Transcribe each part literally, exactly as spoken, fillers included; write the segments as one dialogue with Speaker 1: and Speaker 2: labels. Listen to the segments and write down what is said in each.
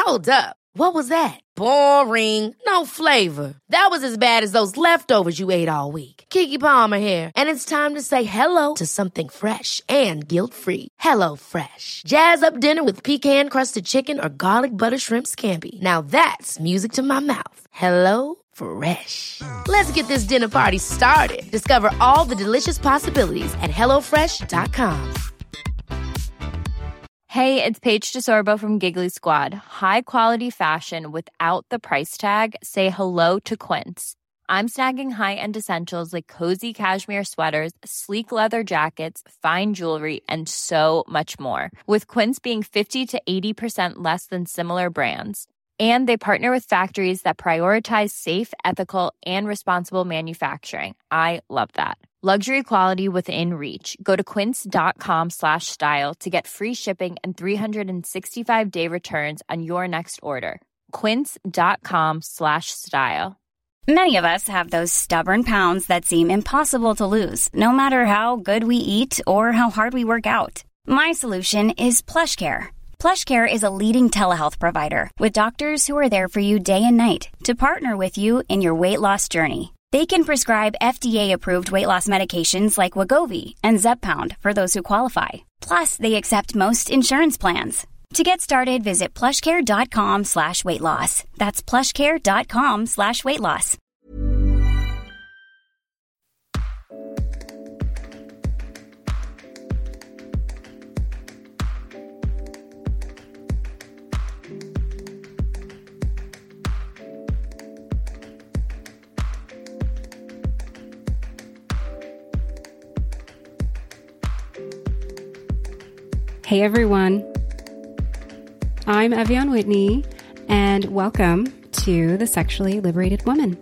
Speaker 1: Hold up. What was that? Boring. No flavor. That was as bad as those leftovers you ate all week. Keke Palmer here, and it's time to say hello to something fresh and guilt-free. Hello Fresh. Jazz up dinner with pecan-crusted chicken or garlic butter shrimp scampi. Now that's music to my mouth. Hello Fresh. Let's get this dinner party started. Discover all the delicious possibilities at hello fresh dot com.
Speaker 2: Hey, it's Paige DeSorbo from Giggly Squad. High quality fashion without the price tag. Say hello to Quince. I'm snagging high-end essentials like cozy cashmere sweaters, sleek leather jackets, fine jewelry, and so much more. With Quince being fifty to eighty percent less than similar brands. And they partner with factories that prioritize safe, ethical, and responsible manufacturing. I love that. Luxury quality within reach. Go to quince.com slash style to get free shipping and three sixty-five day returns on your next order. Quince.com slash style.
Speaker 3: Many of us have those stubborn pounds that seem impossible to lose, no matter how good we eat or how hard we work out. My solution is PlushCare. PlushCare is a leading telehealth provider with doctors who are there for you day and night to partner with you in your weight loss journey. They can prescribe F D A-approved weight loss medications like Wegovy and Zepbound for those who qualify. Plus, they accept most insurance plans. To get started, visit plushcare.com slash weight loss. That's plushcare.com slash weight loss.
Speaker 4: Hey everyone, I'm Evian Whitney, and welcome to The Sexually Liberated Woman.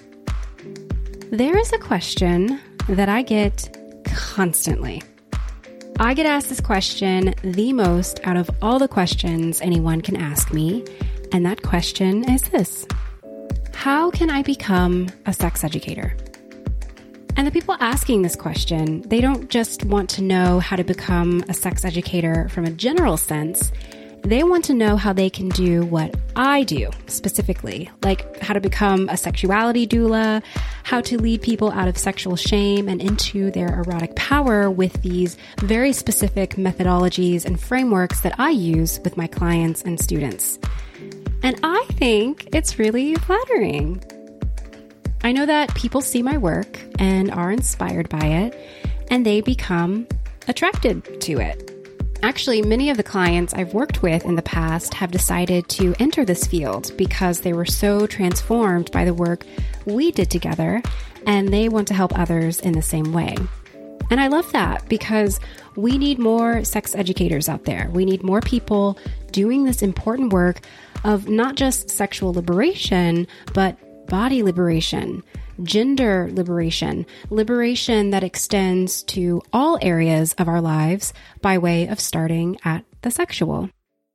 Speaker 4: There is a question that I get constantly. I get asked this question the most out of all the questions anyone can ask me, and that question is this: how can I become a sex educator? And the people asking this question, they don't just want to know how to become a sex educator from a general sense. They want to know how they can do what I do specifically, like how to become a sexuality doula, how to lead people out of sexual shame and into their erotic power with these very specific methodologies and frameworks that I use with my clients and students. And I think it's really flattering. I know that people see my work and are inspired by it, and they become attracted to it. Actually, many of the clients I've worked with in the past have decided to enter this field because they were so transformed by the work we did together, and they want to help others in the same way. And I love that because we need more sex educators out there. We need more people doing this important work of not just sexual liberation, but body liberation, gender liberation, liberation that extends to all areas of our lives by way of starting at the sexual.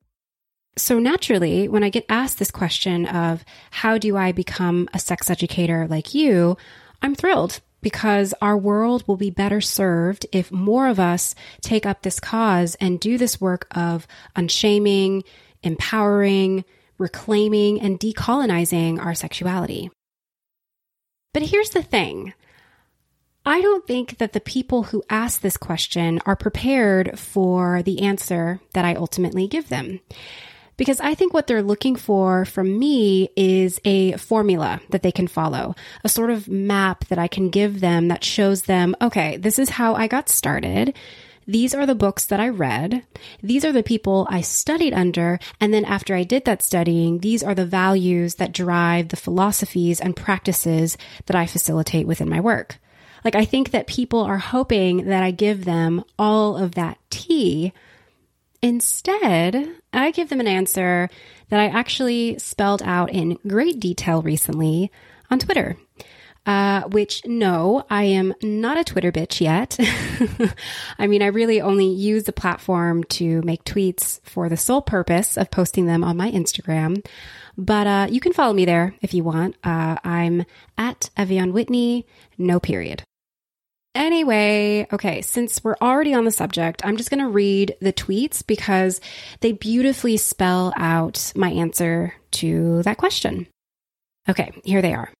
Speaker 4: So naturally, when I get asked this question of how do I become a sex educator like you, I'm thrilled because our world will be better served if more of us take up this cause and do this work of unshaming, empowering, reclaiming, and decolonizing our sexuality. But here's the thing. I don't think that the people who ask this question are prepared for the answer that I ultimately give them. Because I think what they're looking for from me is a formula that they can follow, a sort of map that I can give them that shows them, okay, this is how I got started. These are the books that I read. These are the people I studied under. And then after I did that studying, these are the values that drive the philosophies and practices that I facilitate within my work. Like, I think that people are hoping that I give them all of that tea. Instead, I give them an answer that I actually spelled out in great detail recently on Twitter. Uh, which, no, I am not a Twitter bitch yet. I mean, I really only use the platform to make tweets for the sole purpose of posting them on my Instagram. But uh, you can follow me there if you want. Uh, I'm at Evian Whitney, no period. Anyway, okay, since we're already on the subject, I'm just going to read the tweets because they beautifully spell out my answer to that question. Okay, here they are.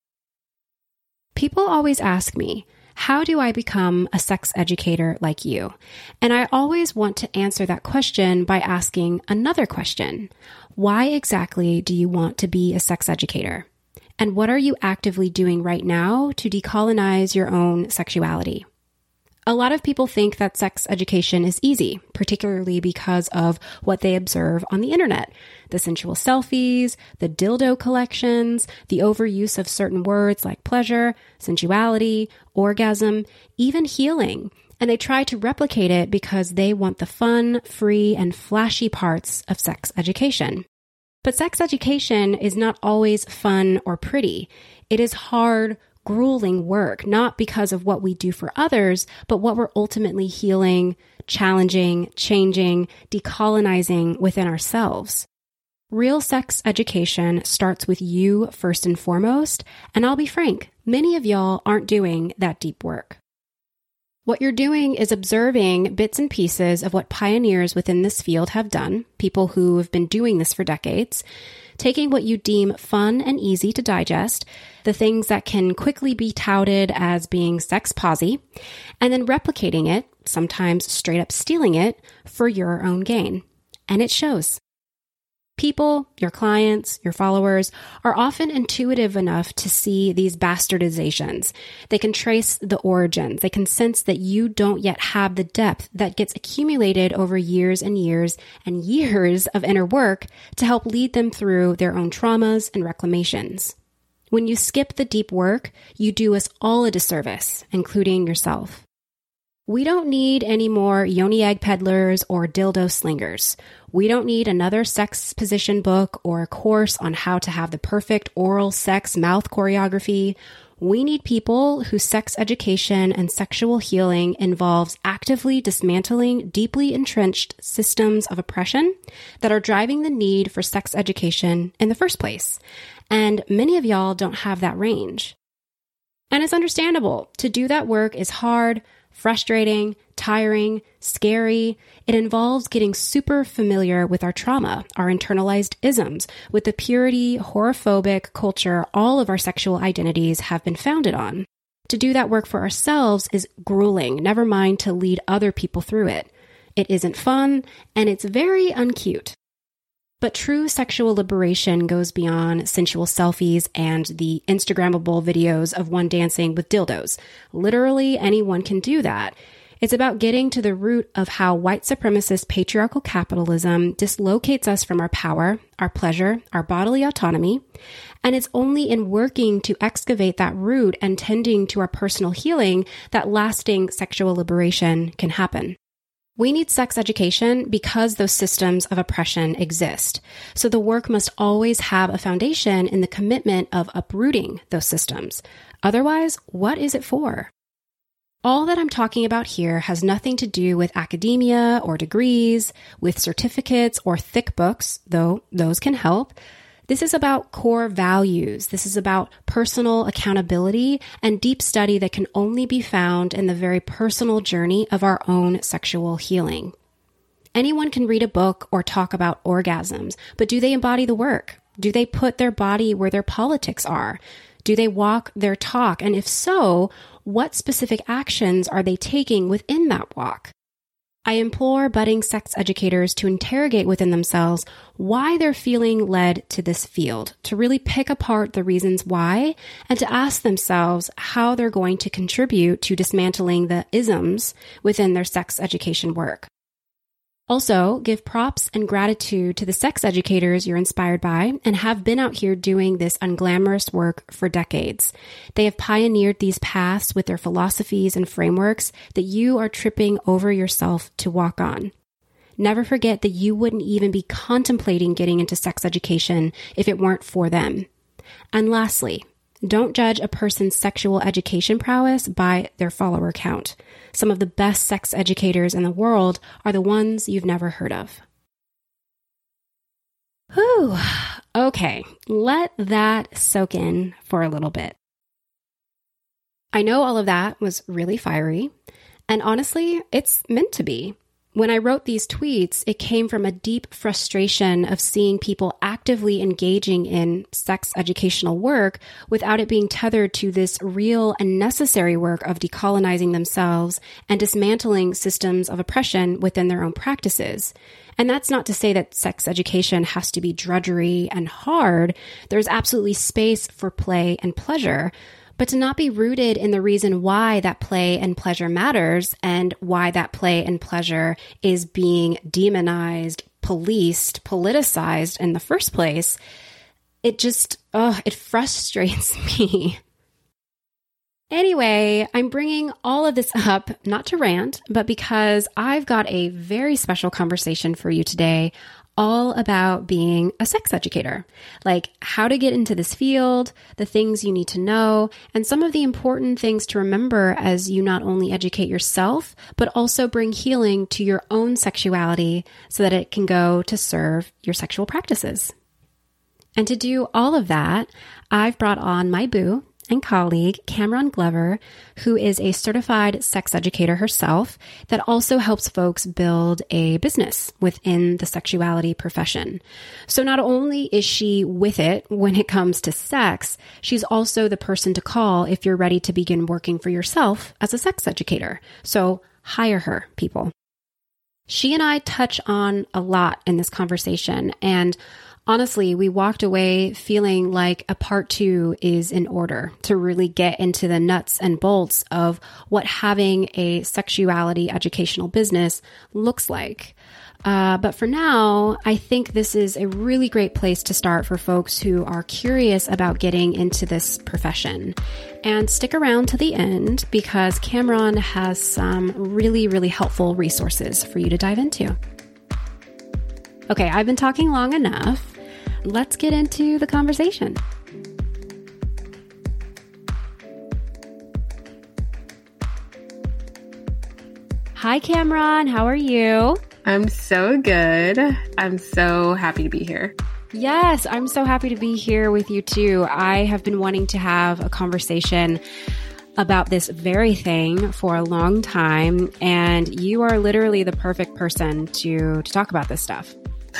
Speaker 4: People always ask me, how do I become a sex educator like you? And I always want to answer that question by asking another question. Why exactly do you want to be a sex educator? And what are you actively doing right now to decolonize your own sexuality? A lot of people think that sex education is easy, particularly because of what they observe on the internet. The sensual selfies, the dildo collections, the overuse of certain words like pleasure, sensuality, orgasm, even healing. And they try to replicate it because they want the fun, free, and flashy parts of sex education. But sex education is not always fun or pretty. It is hard, grueling work, not because of what we do for others, but what we're ultimately healing, challenging, changing, decolonizing within ourselves. Real sex education starts with you first and foremost, and I'll be frank, many of y'all aren't doing that deep work. What you're doing is observing bits and pieces of what pioneers within this field have done, people who have been doing this for decades, taking what you deem fun and easy to digest, the things that can quickly be touted as being sex posy, and then replicating it, sometimes straight up stealing it, for your own gain. And it shows. People, your clients, your followers, are often intuitive enough to see these bastardizations. They can trace the origins. They can sense that you don't yet have the depth that gets accumulated over years and years and years of inner work to help lead them through their own traumas and reclamations. When you skip the deep work, you do us all a disservice, including yourself. We don't need any more yoni egg peddlers or dildo slingers. We don't need another sex position book or a course on how to have the perfect oral sex mouth choreography. We need people whose sex education and sexual healing involves actively dismantling deeply entrenched systems of oppression that are driving the need for sex education in the first place. And many of y'all don't have that range. And it's understandable. To do that work is hard, frustrating, tiring, scary. It involves getting super familiar with our trauma, our internalized isms, with the purity, horophobic culture all of our sexual identities have been founded on. To do that work for ourselves is grueling, never mind to lead other people through it. It isn't fun, and it's very uncute. But true sexual liberation goes beyond sensual selfies and the Instagrammable videos of one dancing with dildos. Literally anyone can do that. It's about getting to the root of how white supremacist patriarchal capitalism dislocates us from our power, our pleasure, our bodily autonomy. And it's only in working to excavate that root and tending to our personal healing that lasting sexual liberation can happen. We need sex education because those systems of oppression exist. So the work must always have a foundation in the commitment of uprooting those systems. Otherwise, what is it for? All that I'm talking about here has nothing to do with academia or degrees, with certificates or thick books, though those can help. This is about core values. This is about personal accountability and deep study that can only be found in the very personal journey of our own sexual healing. Anyone can read a book or talk about orgasms, but do they embody the work? Do they put their body where their politics are? Do they walk their talk? And if so, what specific actions are they taking within that walk? I implore budding sex educators to interrogate within themselves why they're feeling led to this field, to really pick apart the reasons why, and to ask themselves how they're going to contribute to dismantling the isms within their sex education work. Also, give props and gratitude to the sex educators you're inspired by and have been out here doing this unglamorous work for decades. They have pioneered these paths with their philosophies and frameworks that you are tripping over yourself to walk on. Never forget that you wouldn't even be contemplating getting into sex education if it weren't for them. And lastly, don't judge a person's sexual education prowess by their follower count. Some of the best sex educators in the world are the ones you've never heard of. Whew. Okay, let that soak in for a little bit. I know all of that was really fiery, and honestly, it's meant to be. When I wrote these tweets, it came from a deep frustration of seeing people actively engaging in sex educational work without it being tethered to this real and necessary work of decolonizing themselves and dismantling systems of oppression within their own practices. And that's not to say that sex education has to be drudgery and hard. There's absolutely space for play and pleasure, but to not be rooted in the reason why that play and pleasure matters and why that play and pleasure is being demonized, policed, politicized in the first place, it just, oh, it frustrates me. Anyway, I'm bringing all of this up, not to rant, but because I've got a very special conversation for you today all about being a sex educator, like how to get into this field, the things you need to know, and some of the important things to remember as you not only educate yourself, but also bring healing to your own sexuality so that it can go to serve your sexual practices. And to do all of that, I've brought on my boo and colleague, Cameron Glover, who is a certified sex educator herself that also helps folks build a business within the sexuality profession. So not only is she with it when it comes to sex, she's also the person to call if you're ready to begin working for yourself as a sex educator. So hire her, people. She and I touch on a lot in this conversation, and honestly, we walked away feeling like a part two is in order to really get into the nuts and bolts of what having a sexuality educational business looks like. Uh, but for now, I think this is a really great place to start for folks who are curious about getting into this profession. And stick around to the end because Cameron has some really, really helpful resources for you to dive into. Okay, I've been talking long enough. Let's get into the conversation. Hi, Cameron. How are you?
Speaker 5: I'm so good. I'm so happy to be here.
Speaker 4: Yes, I'm so happy to be here with you too. I have been wanting to have a conversation about this very thing for a long time, and you are literally the perfect person to, to talk about this stuff.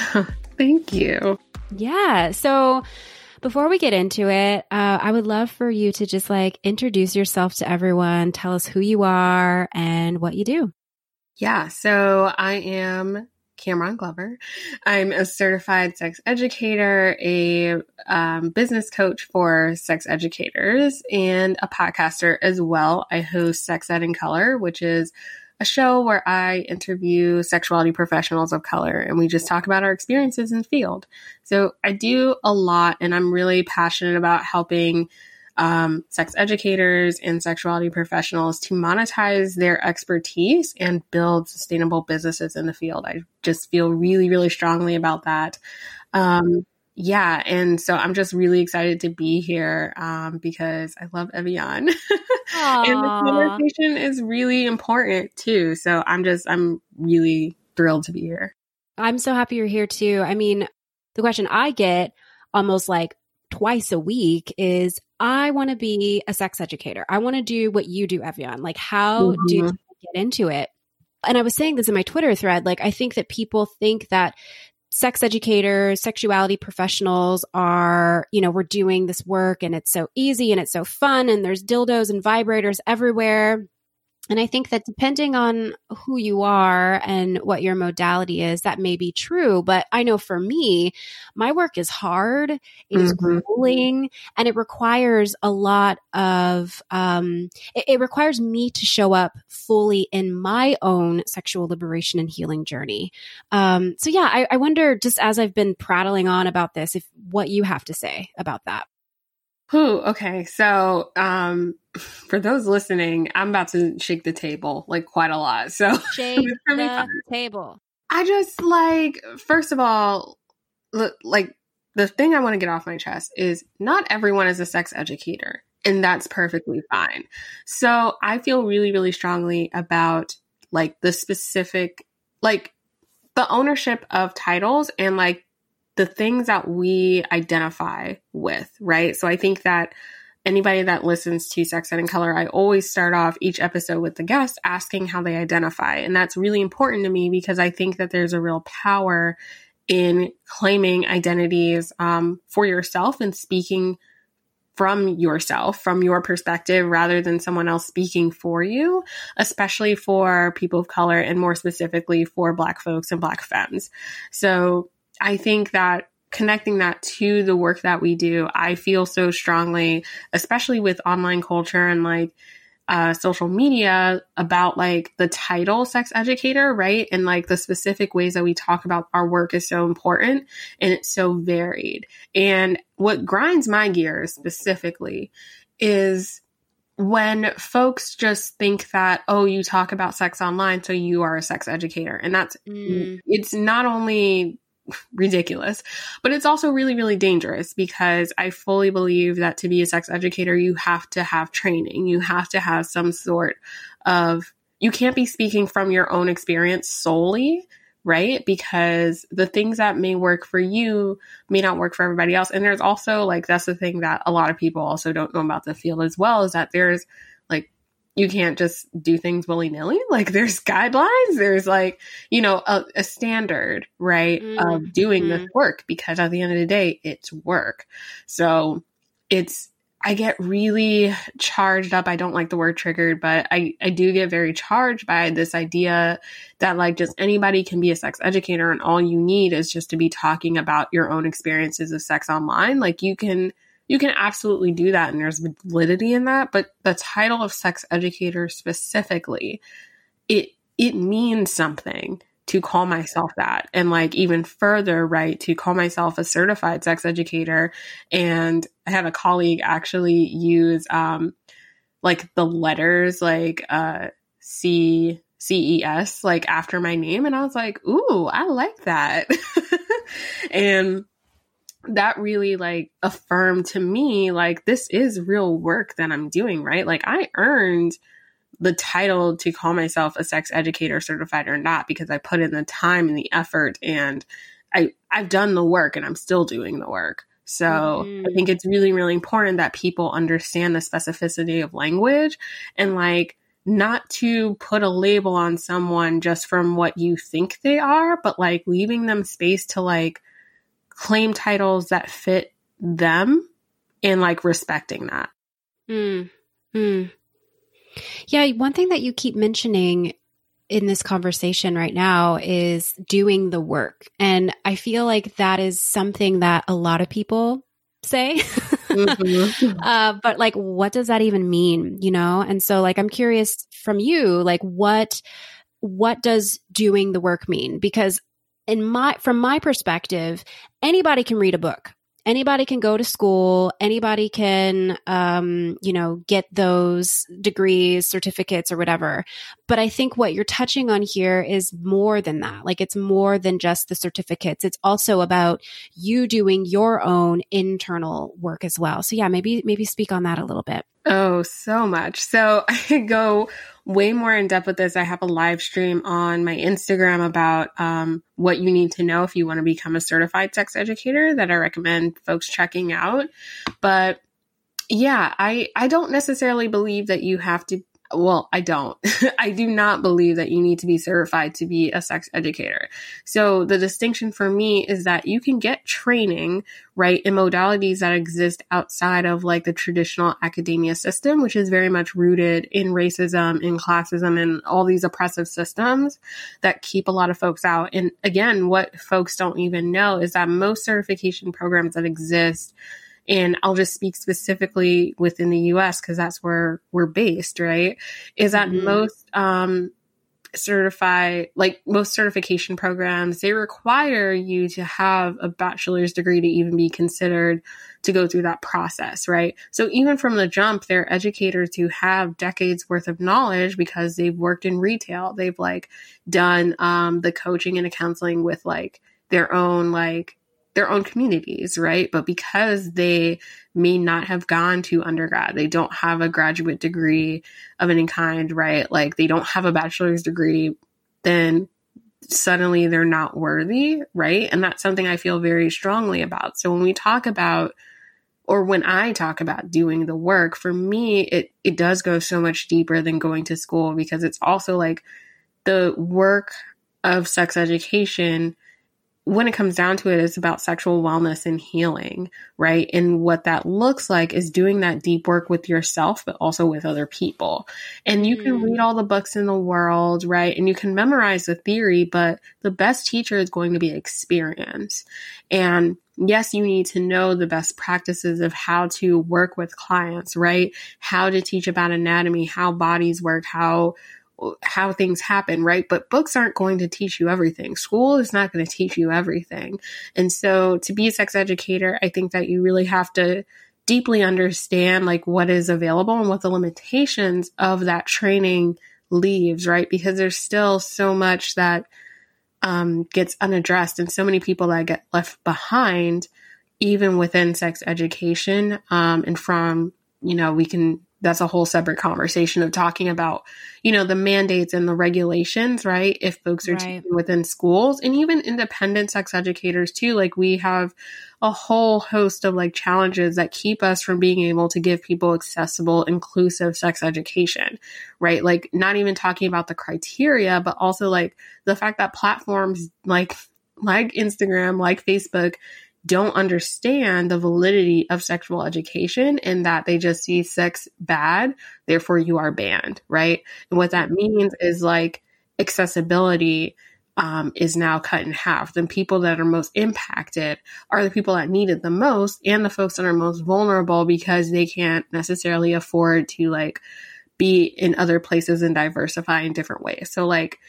Speaker 5: Thank you.
Speaker 4: Yeah. So before we get into it, uh, I would love for you to just like introduce yourself to everyone. Tell us who you are and what you do.
Speaker 5: Yeah. So I am Cameron Glover. I'm a certified sex educator, a um, business coach for sex educators, and a podcaster as well. I host Sex Ed in Color, which is a show where I interview sexuality professionals of color and we just talk about our experiences in the field. So I do a lot, and I'm really passionate about helping um, sex educators and sexuality professionals to monetize their expertise and build sustainable businesses in the field. I just feel really, really strongly about that. Um, Yeah. And so I'm just really excited to be here um, because I love Evian. And the conversation is really important too. So I'm just, I'm really thrilled to be here.
Speaker 4: I'm so happy you're here too. I mean, the question I get almost like twice a week is, I want to be a sex educator. I want to do what you do, Evian. Like, how mm-hmm. do you get into it? And I was saying this in my Twitter thread. Like, I think that people think that sex educators, sexuality professionals are, you know, we're doing this work and it's so easy and it's so fun and there's dildos and vibrators everywhere. And I think that depending on who you are and what your modality is, that may be true. But I know for me, my work is hard, it mm-hmm. is grueling, and it requires a lot of, um, it, it requires me to show up fully in my own sexual liberation and healing journey. Um, so yeah, I, I wonder, just as I've been prattling on about this, if what you have to say about that.
Speaker 5: Ooh, okay. So, um, for those listening, I'm about to shake the table like quite a lot. So
Speaker 4: shake the table.
Speaker 5: I just like, first of all, like the thing I want to get off my chest is not everyone is a sex educator, and that's perfectly fine. So I feel really, really strongly about like the specific, like the ownership of titles and like the things that we identify with, right? So I think that anybody that listens to Sex Ed in Color, I always start off each episode with the guest asking how they identify. And that's really important to me because I think that there's a real power in claiming identities um, for yourself and speaking from yourself, from your perspective, rather than someone else speaking for you, especially for people of color and more specifically for Black folks and Black femmes. So I think that connecting that to the work that we do, I feel so strongly, especially with online culture and like uh, social media, about like the title sex educator, right? And like the specific ways that we talk about our work is so important and it's so varied. And what grinds my gears specifically is when folks just think that, oh, you talk about sex online, so you are a sex educator. And that's, mm. it's not only ridiculous, but it's also really, really dangerous because I fully believe that to be a sex educator, you have to have training. You have to have some sort of, you can't be speaking from your own experience solely, right? Because the things that may work for you may not work for everybody else. And there's also like, that's the thing that a lot of people also don't know about the field as well, is that there's like, you can't just do things willy-nilly. Like there's guidelines, there's like, you know, a, a standard, right, mm-hmm. of doing mm-hmm. this work, because at the end of the day, it's work. So it's, I get really charged up. I don't like the word triggered, but I, I do get very charged by this idea that like just anybody can be a sex educator and all you need is just to be talking about your own experiences of sex online. Like you can You can absolutely do that, and there's validity in that. But the title of sex educator specifically, it it means something to call myself that. And like even further, right, to call myself a certified sex educator. And I had a colleague actually use um, like the letters like uh, C C E S like after my name. And I was like, ooh, I like that. And that really like affirmed to me, like, this is real work that I'm doing, right? Like I earned the title to call myself a sex educator, certified or not, because I put in the time and the effort and I, I've done the work and I'm still doing the work. So mm-hmm. I think it's really, really important that people understand the specificity of language and like not to put a label on someone just from what you think they are, but like leaving them space to like claim titles that fit them and like respecting that.
Speaker 4: Mm. Mm. Yeah. One thing that you keep mentioning in this conversation right now is doing the work. And I feel like that is something that a lot of people say, mm-hmm. uh, but like, what does that even mean? You know? And so like, I'm curious from you, like what, what does doing the work mean? Because in my, from my perspective, anybody can read a book. Anybody can go to school. Anybody can, um, you know, get those degrees, certificates, or whatever. But I think what you're touching on here is more than that. Like it's more than just the certificates. It's also about you doing your own internal work as well. So yeah, maybe maybe speak on that a little bit.
Speaker 5: Oh, so much. So I could go way more in depth with this. I have a live stream on my Instagram about um, what you need to know if you want to become a certified sex educator that I recommend folks checking out. But yeah, I, I don't necessarily believe that you have to. Well, I don't. I do not believe that you need to be certified to be a sex educator. So the distinction for me is that you can get training, right, in modalities that exist outside of like the traditional academia system, which is very much rooted in racism, in classism, and all these oppressive systems that keep a lot of folks out. And again, what folks don't even know is that most certification programs that exist, and I'll just speak specifically within the U S because that's where we're based, right? Is that mm-hmm. most um, certified, like most certification programs, they require you to have a bachelor's degree to even be considered to go through that process, right? So even from the jump, they're educators who have decades worth of knowledge because they've worked in retail. They've like done um, the coaching and the counseling with like their own like their own communities, right? But because they may not have gone to undergrad, they don't have a graduate degree of any kind, right? Like they don't have a bachelor's degree, then suddenly they're not worthy, right? And that's something I feel very strongly about. So when we talk about or when I talk about doing the work, for me, it, it does go so much deeper than going to school, because it's also like the work of sex education, when it comes down to it, it's about sexual wellness and healing, right? And what that looks like is doing that deep work with yourself, but also with other people. And you can read all the books in the world, right? And you can memorize the theory, but the best teacher is going to be experience. And yes, you need to know the best practices of how to work with clients, right? How to teach about anatomy, how bodies work, how how things happen, right? But books aren't going to teach you everything. School is not going to teach you everything. And so to be a sex educator, I think that you really have to deeply understand like what is available and what the limitations of that training leaves, right? Because there's still so much that um, gets unaddressed and so many people that get left behind, even within sex education. Um, and from, you know, we can that's a whole separate conversation of talking about, you know, the mandates and the regulations, right? If folks are
Speaker 4: Right.
Speaker 5: teaching within schools, and even independent sex educators too, like we have a whole host of like challenges that keep us from being able to give people accessible, inclusive sex education, right? Like not even talking about the criteria, but also like the fact that platforms like, like Instagram, like Facebook, don't understand the validity of sexual education, and that they just see sex bad, therefore you are banned, right? And what that means is like accessibility um, is now cut in half. The people that are most impacted are the people that need it the most, and the folks that are most vulnerable because they can't necessarily afford to like be in other places and diversify in different ways. So like,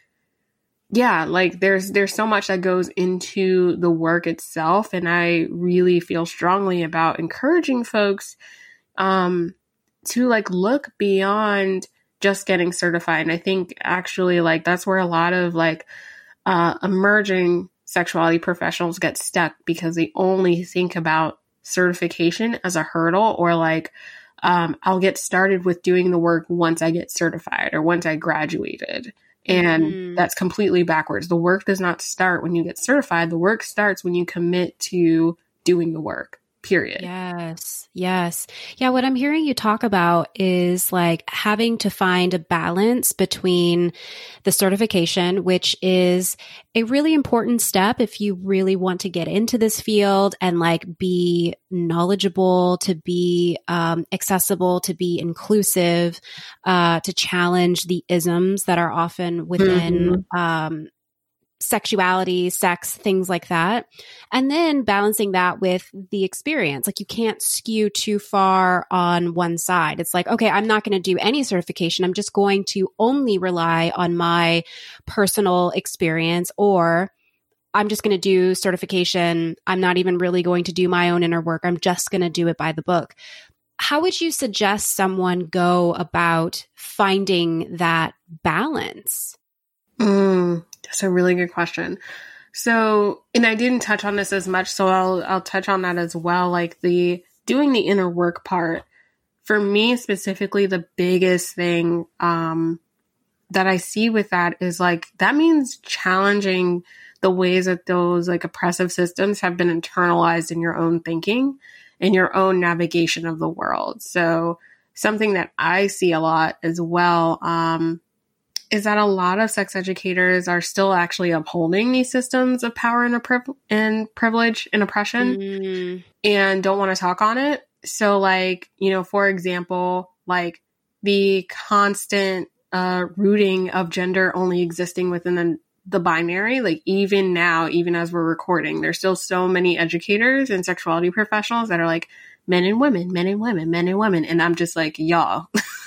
Speaker 5: yeah, like there's there's so much that goes into the work itself, and I really feel strongly about encouraging folks um, to like look beyond just getting certified. And I think actually like that's where a lot of like uh, emerging sexuality professionals get stuck, because they only think about certification as a hurdle, or like um, I'll get started with doing the work once I get certified or once I graduated. And mm-hmm. that's completely backwards. The work does not start when you get certified. The work starts when you commit to doing the work, period.
Speaker 4: Yes. Yes. Yeah. What I'm hearing you talk about is like having to find a balance between the certification, which is a really important step if you really want to get into this field and like be knowledgeable, to be um, accessible, to be inclusive, uh, to challenge the isms that are often within mm-hmm. um, sexuality, sex, things like that. And then balancing that with the experience. Like you can't skew too far on one side. It's like, okay, I'm not going to do any certification. I'm just going to only rely on my personal experience, or I'm just going to do certification. I'm not even really going to do my own inner work. I'm just going to do it by the book. How would you suggest someone go about finding that balance?
Speaker 5: Mm, that's a really good question. So, and I didn't touch on this as much, so I'll I'll touch on that as well. Like the doing the inner work part, for me specifically, the biggest thing um, that I see with that is like that means challenging the ways that those like oppressive systems have been internalized in your own thinking and your own navigation of the world. So something that I see a lot as well. Um, is that a lot of sex educators are still actually upholding these systems of power and, priv- and privilege and oppression mm. and don't want to talk on it. So like, you know, for example, like the constant uh, rooting of gender only existing within the, the binary, like even now, even as we're recording, there's still so many educators and sexuality professionals that are like men and women, men and women, men and women. And I'm just like, y'all.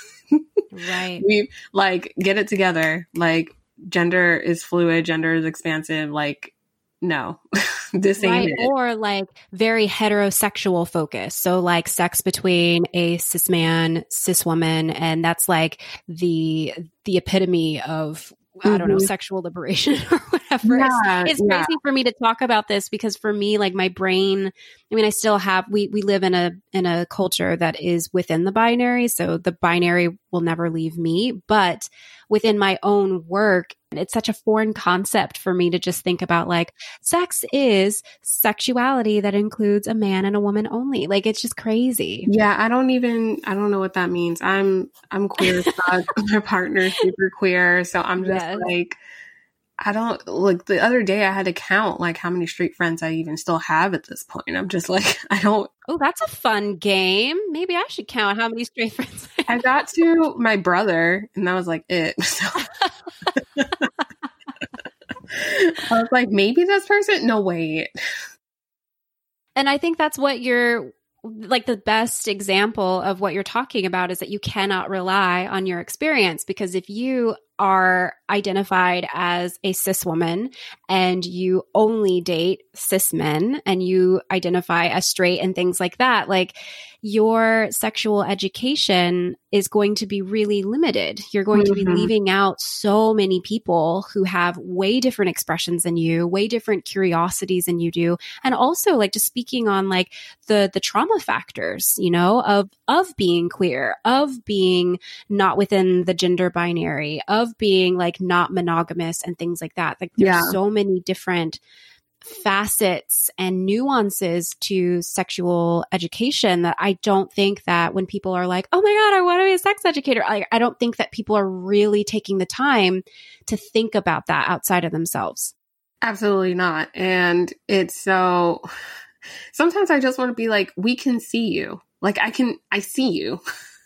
Speaker 4: Right.
Speaker 5: We like get it together. Like gender is fluid, gender is expansive. Like, no, this ain't
Speaker 4: right.
Speaker 5: it.
Speaker 4: Or like very heterosexual focus. So like sex between a cis man, cis woman. And that's like the, the epitome of, mm-hmm. I don't know, sexual liberation or whatever. whatever.
Speaker 5: Yeah,
Speaker 4: it's it's
Speaker 5: yeah.
Speaker 4: crazy for me to talk about this because for me, like my brain, I mean, I still have, we, we live in a, in a culture that is within the binary. So the binary will never leave me, but within my own work, it's such a foreign concept for me to just think about like sex is sexuality that includes a man and a woman only. Like, it's just crazy.
Speaker 5: Yeah. I don't even, I don't know what that means. I'm, I'm queer. So my partner's super queer. So I'm just
Speaker 4: Yes.
Speaker 5: like, I don't like the other day I had to count like how many straight friends I even still have at this point. I'm just like, I don't.
Speaker 4: Oh, that's a fun game. Maybe I should count how many straight friends I have.
Speaker 5: I got to my brother and that was like it. So I was like, maybe this person? No, wait.
Speaker 4: And I think that's what you're like the best example of what you're talking about is that you cannot rely on your experience because if you are identified as a cis woman and you only date cis men and you identify as straight and things like that, like your sexual education is going to be really limited. You're going mm-hmm. to be leaving out so many people who have way different expressions than you, way different curiosities than you do. And also like just speaking on like the, the trauma factors, you know, of, of being queer, of being not within the gender binary, of being like not monogamous and things like that. Like there's yeah. so many different facets and nuances to sexual education that I don't think that when people are like, oh my God, I want to be a sex educator. I, I don't think that people are really taking the time to think about that outside of themselves.
Speaker 5: Absolutely not. And it's so, sometimes I just want to be like, we can see you. Like I can, I see you.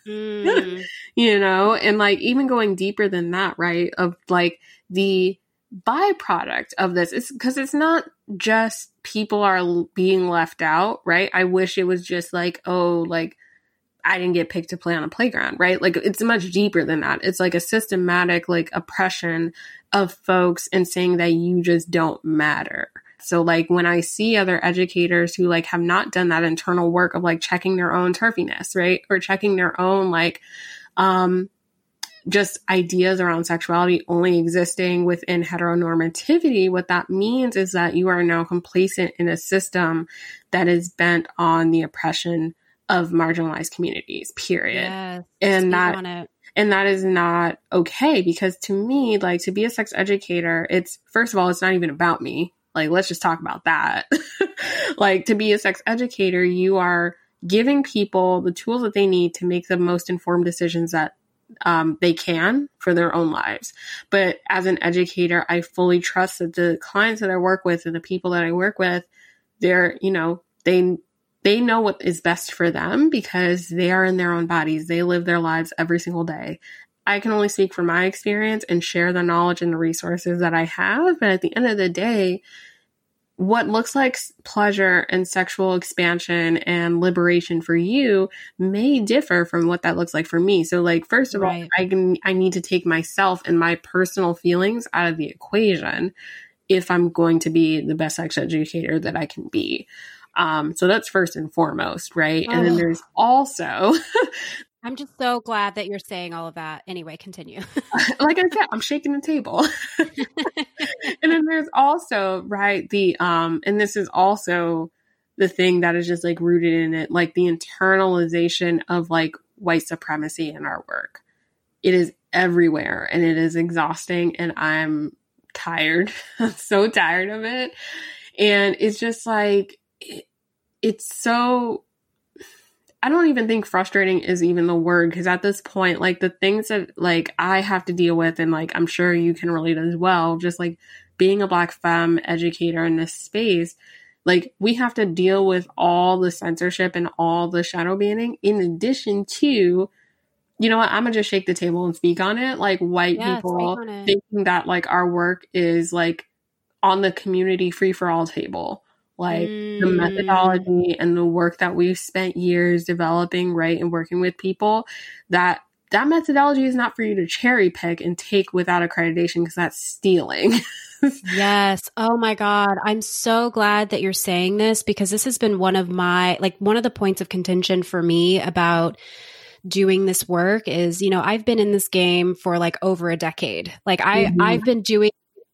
Speaker 5: Mm. You know, and like even going deeper than that, right? Of like the byproduct of this is because it's not just people are being left out, right? I wish it was just like, oh, like I didn't get picked to play on a playground, right? Like it's much deeper than that. It's like a systematic like oppression of folks and saying that you just don't matter. So like when I see other educators who like have not done that internal work of like checking their own turfiness, right? Or checking their own like, um, just ideas around sexuality only existing within heteronormativity, what that means is that you are now complacent in a system that is bent on the oppression of marginalized communities, period.
Speaker 4: Yes,
Speaker 5: and that, and that is not okay because to me, like to be a sex educator, it's first of all, it's not even about me. Like, let's just talk about that. Like to be a sex educator, you are giving people the tools that they need to make the most informed decisions that um, they can for their own lives. But as an educator, I fully trust that the clients that I work with and the people that I work with, they're, you know, they, they know what is best for them because they are in their own bodies. They live their lives every single day. I can only speak from my experience and share the knowledge and the resources that I have. But at the end of the day, what looks like pleasure and sexual expansion and liberation for you may differ from what that looks like for me. So like, first of right. all, I can, I need to take myself and my personal feelings out of the equation if I'm going to be the best sex educator that I can be. Um, so that's first and foremost, right? Oh. And then there's also...
Speaker 4: I'm just so glad that you're saying all of that. Anyway, continue.
Speaker 5: Like I said, I'm shaking the table. And then there's also, right, the, um, and this is also the thing that is just like rooted in it, like the internalization of like white supremacy in our work. It is everywhere and it is exhausting and I'm tired. I'm so tired of it. And it's just like, it, it's so... I don't even think frustrating is even the word because at this point, like the things that like I have to deal with and like I'm sure you can relate as well, just like being a Black femme educator in this space, like we have to deal with all the censorship and all the shadow banning in addition to, you know what, I'm gonna just shake the table and speak on it. Like white
Speaker 4: yeah,
Speaker 5: people thinking that like our work is like on the community free for all table. Like mm. the methodology and the work that we've spent years developing, right, and working with people, that that methodology is not for you to cherry pick and take without accreditation because that's stealing.
Speaker 4: Yes. Oh my God. I'm so glad that you're saying this because this has been one of my, like one of the points of contention for me about doing this work is, you know, I've been in this game for like over a decade. Like I, mm-hmm. I've been doing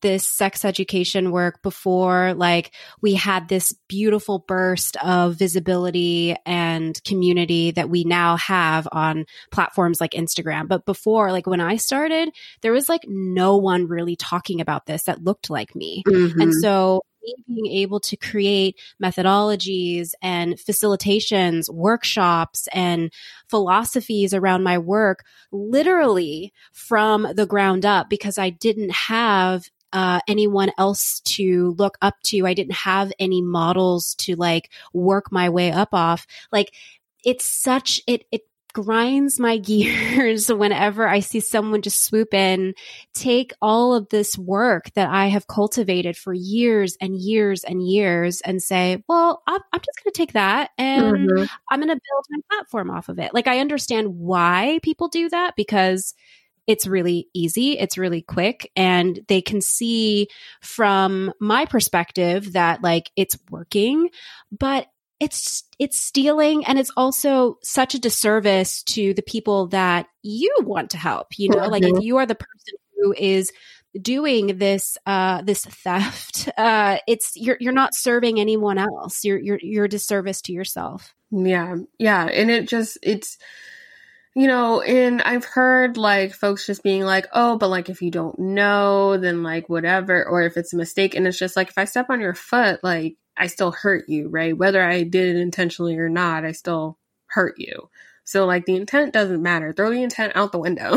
Speaker 4: this sex education work before like we had this beautiful burst of visibility and community that we now have on platforms like Instagram. But before, like when I started, there was like no one really talking about this that looked like me. Mm-hmm. And so being able to create methodologies and facilitations, workshops, and philosophies around my work literally from the ground up, because I didn't have uh, anyone else to look up to. I didn't have any models to like work my way up off. Like it's such, it, it, grinds my gears whenever I see someone just swoop in, take all of this work that I have cultivated for years and years and years and say, well, I'm, I'm just going to take that and mm-hmm. I'm going to build my platform off of it. Like I understand why people do that because it's really easy. It's really quick. And they can see from my perspective that like it's working, but it's it's stealing, and it's also such a disservice to the people that you want to help. You know, mm-hmm. like if you are the person who is doing this uh, this theft, uh, it's you're you're not serving anyone else. You're you're you're a disservice to yourself.
Speaker 5: Yeah, yeah, and it just it's. You know, and I've heard like folks just being like, oh, but like if you don't know, then like whatever, or if it's a mistake. And it's just like, if I step on your foot, like I still hurt you, right? Whether I did it intentionally or not, I still hurt you. So like the intent doesn't matter. Throw the intent out the window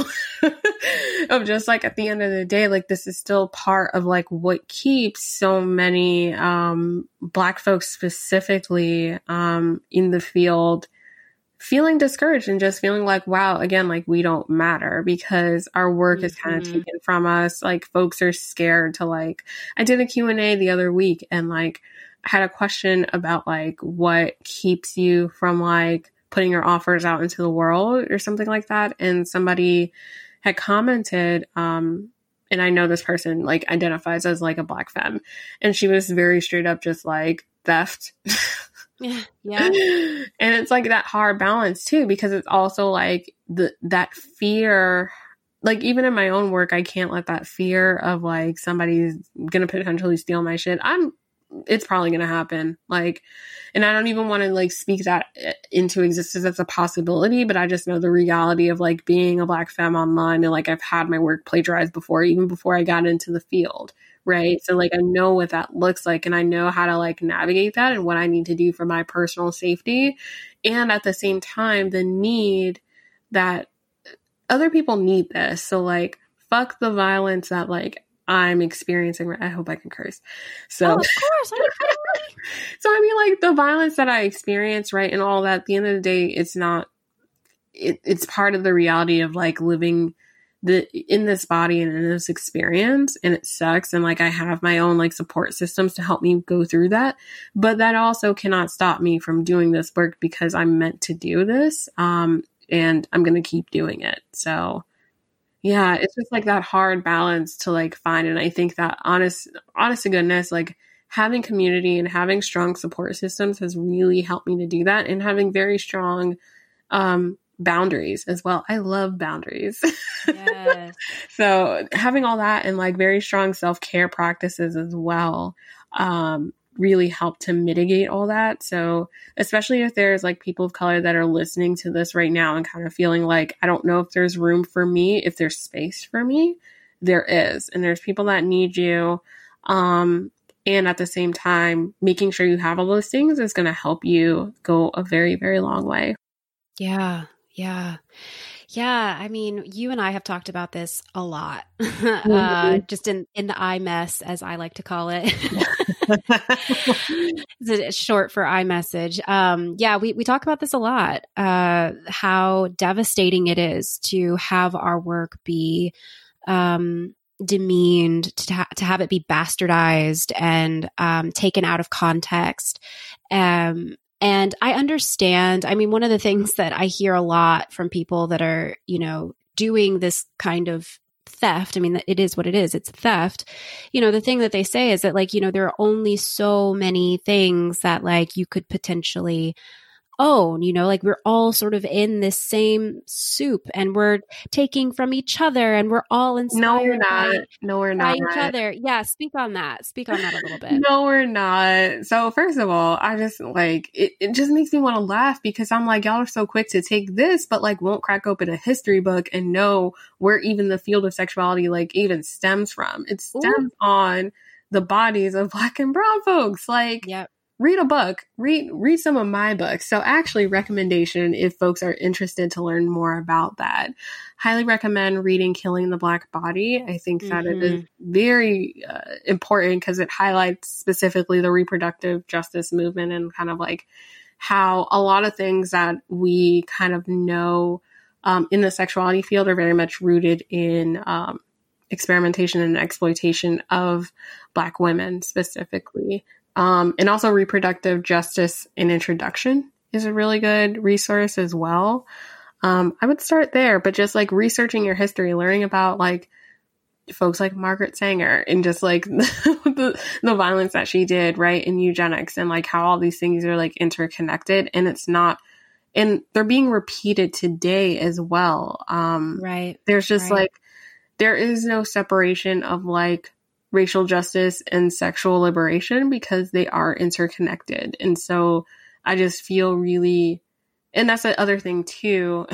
Speaker 5: of just like at the end of the day, like this is still part of like what keeps so many um, Black folks specifically um, in the field feeling discouraged and just feeling like, wow, again, like we don't matter because our work mm-hmm. is kind of taken from us. Like folks are scared to like, I did a Q and A the other week and like I had a question about like what keeps you from like putting your offers out into the world or something like that. And somebody had commented, um, and I know this person like identifies as like a Black femme, and she was very straight up just like theft.
Speaker 4: Yeah. Yeah.
Speaker 5: And it's like that hard balance too, because it's also like the, that fear, like even in my own work, I can't let that fear of like somebody's going to potentially steal my shit. I'm, it's probably going to happen. Like, and I don't even want to like speak that into existence as a possibility, but I just know the reality of like being a Black femme online and like I've had my work plagiarized before, even before I got into the field. Right. So like, I know what that looks like and I know how to like navigate that and what I need to do for my personal safety. And at the same time, the need that other people need this. So like, fuck the violence that like I'm experiencing. I hope I can curse. So,
Speaker 4: oh, of course.
Speaker 5: So I mean like the violence that I experience, right. And all that, at the end of the day, it's not, it, it's part of the reality of like living the in this body and in this experience, and it sucks. And like I have my own like support systems to help me go through that, but that also cannot stop me from doing this work because I'm meant to do this, um, and I'm gonna keep doing it. So yeah, it's just like that hard balance to like find. And I think that honest, honest to goodness, like having community and having strong support systems has really helped me to do that, and having very strong um boundaries as well. I love boundaries. Yes. So having all that and like very strong self-care practices as well um, really help to mitigate all that. So especially if there's like people of color that are listening to this right now and kind of feeling like, I don't know if there's room for me, if there's space for me, there is. And there's people that need you. Um, and at the same time, making sure you have all those things is going to help you go a very, very long way.
Speaker 4: Yeah. Yeah. Yeah. I mean, you and I have talked about this a lot, mm-hmm. uh, just in, in the I mess, as I like to call it. It's short for iMessage. Um, yeah, we, we talk about this a lot, uh, how devastating it is to have our work be um, demeaned, to, ha- to have it be bastardized and um, taken out of context. Um And I understand. I mean, one of the things that I hear a lot from people that are, you know, doing this kind of theft, I mean, it is what it is. It's theft. You know, the thing that they say is that like, you know, there are only so many things that like you could potentially own, you know, like we're all sort of in this same soup and we're taking from each other and we're all inspired
Speaker 5: No, we're not.
Speaker 4: by,
Speaker 5: no, we're
Speaker 4: by
Speaker 5: not.
Speaker 4: each other. Yeah. Speak on that. Speak on that a little bit.
Speaker 5: No, we're not. So first of all, I just like, it, it just makes me want to laugh because I'm like, y'all are so quick to take this, but like won't crack open a history book and know where even the field of sexuality like even stems from. It stems Ooh. on the bodies of Black and brown folks. Like,
Speaker 4: yep.
Speaker 5: read a book, read, read some of my books. So actually recommendation, if folks are interested to learn more about that, highly recommend reading Killing the Black Body. I think mm-hmm. that it is very uh, important because it highlights specifically the reproductive justice movement and kind of like how a lot of things that we kind of know um, in the sexuality field are very much rooted in um, experimentation and exploitation of Black women specifically. Um, and also Reproductive Justice and Introduction is a really good resource as well. Um, I would start there, but just like researching your history, learning about like folks like Margaret Sanger and just like the, the violence that she did, right, in eugenics and like how all these things are like interconnected and it's not, and they're being repeated today as well. Um,
Speaker 4: right.
Speaker 5: There's just
Speaker 4: right.
Speaker 5: like, there is no separation of like racial justice and sexual liberation because they are interconnected. And so I just feel really, and that's the other thing too,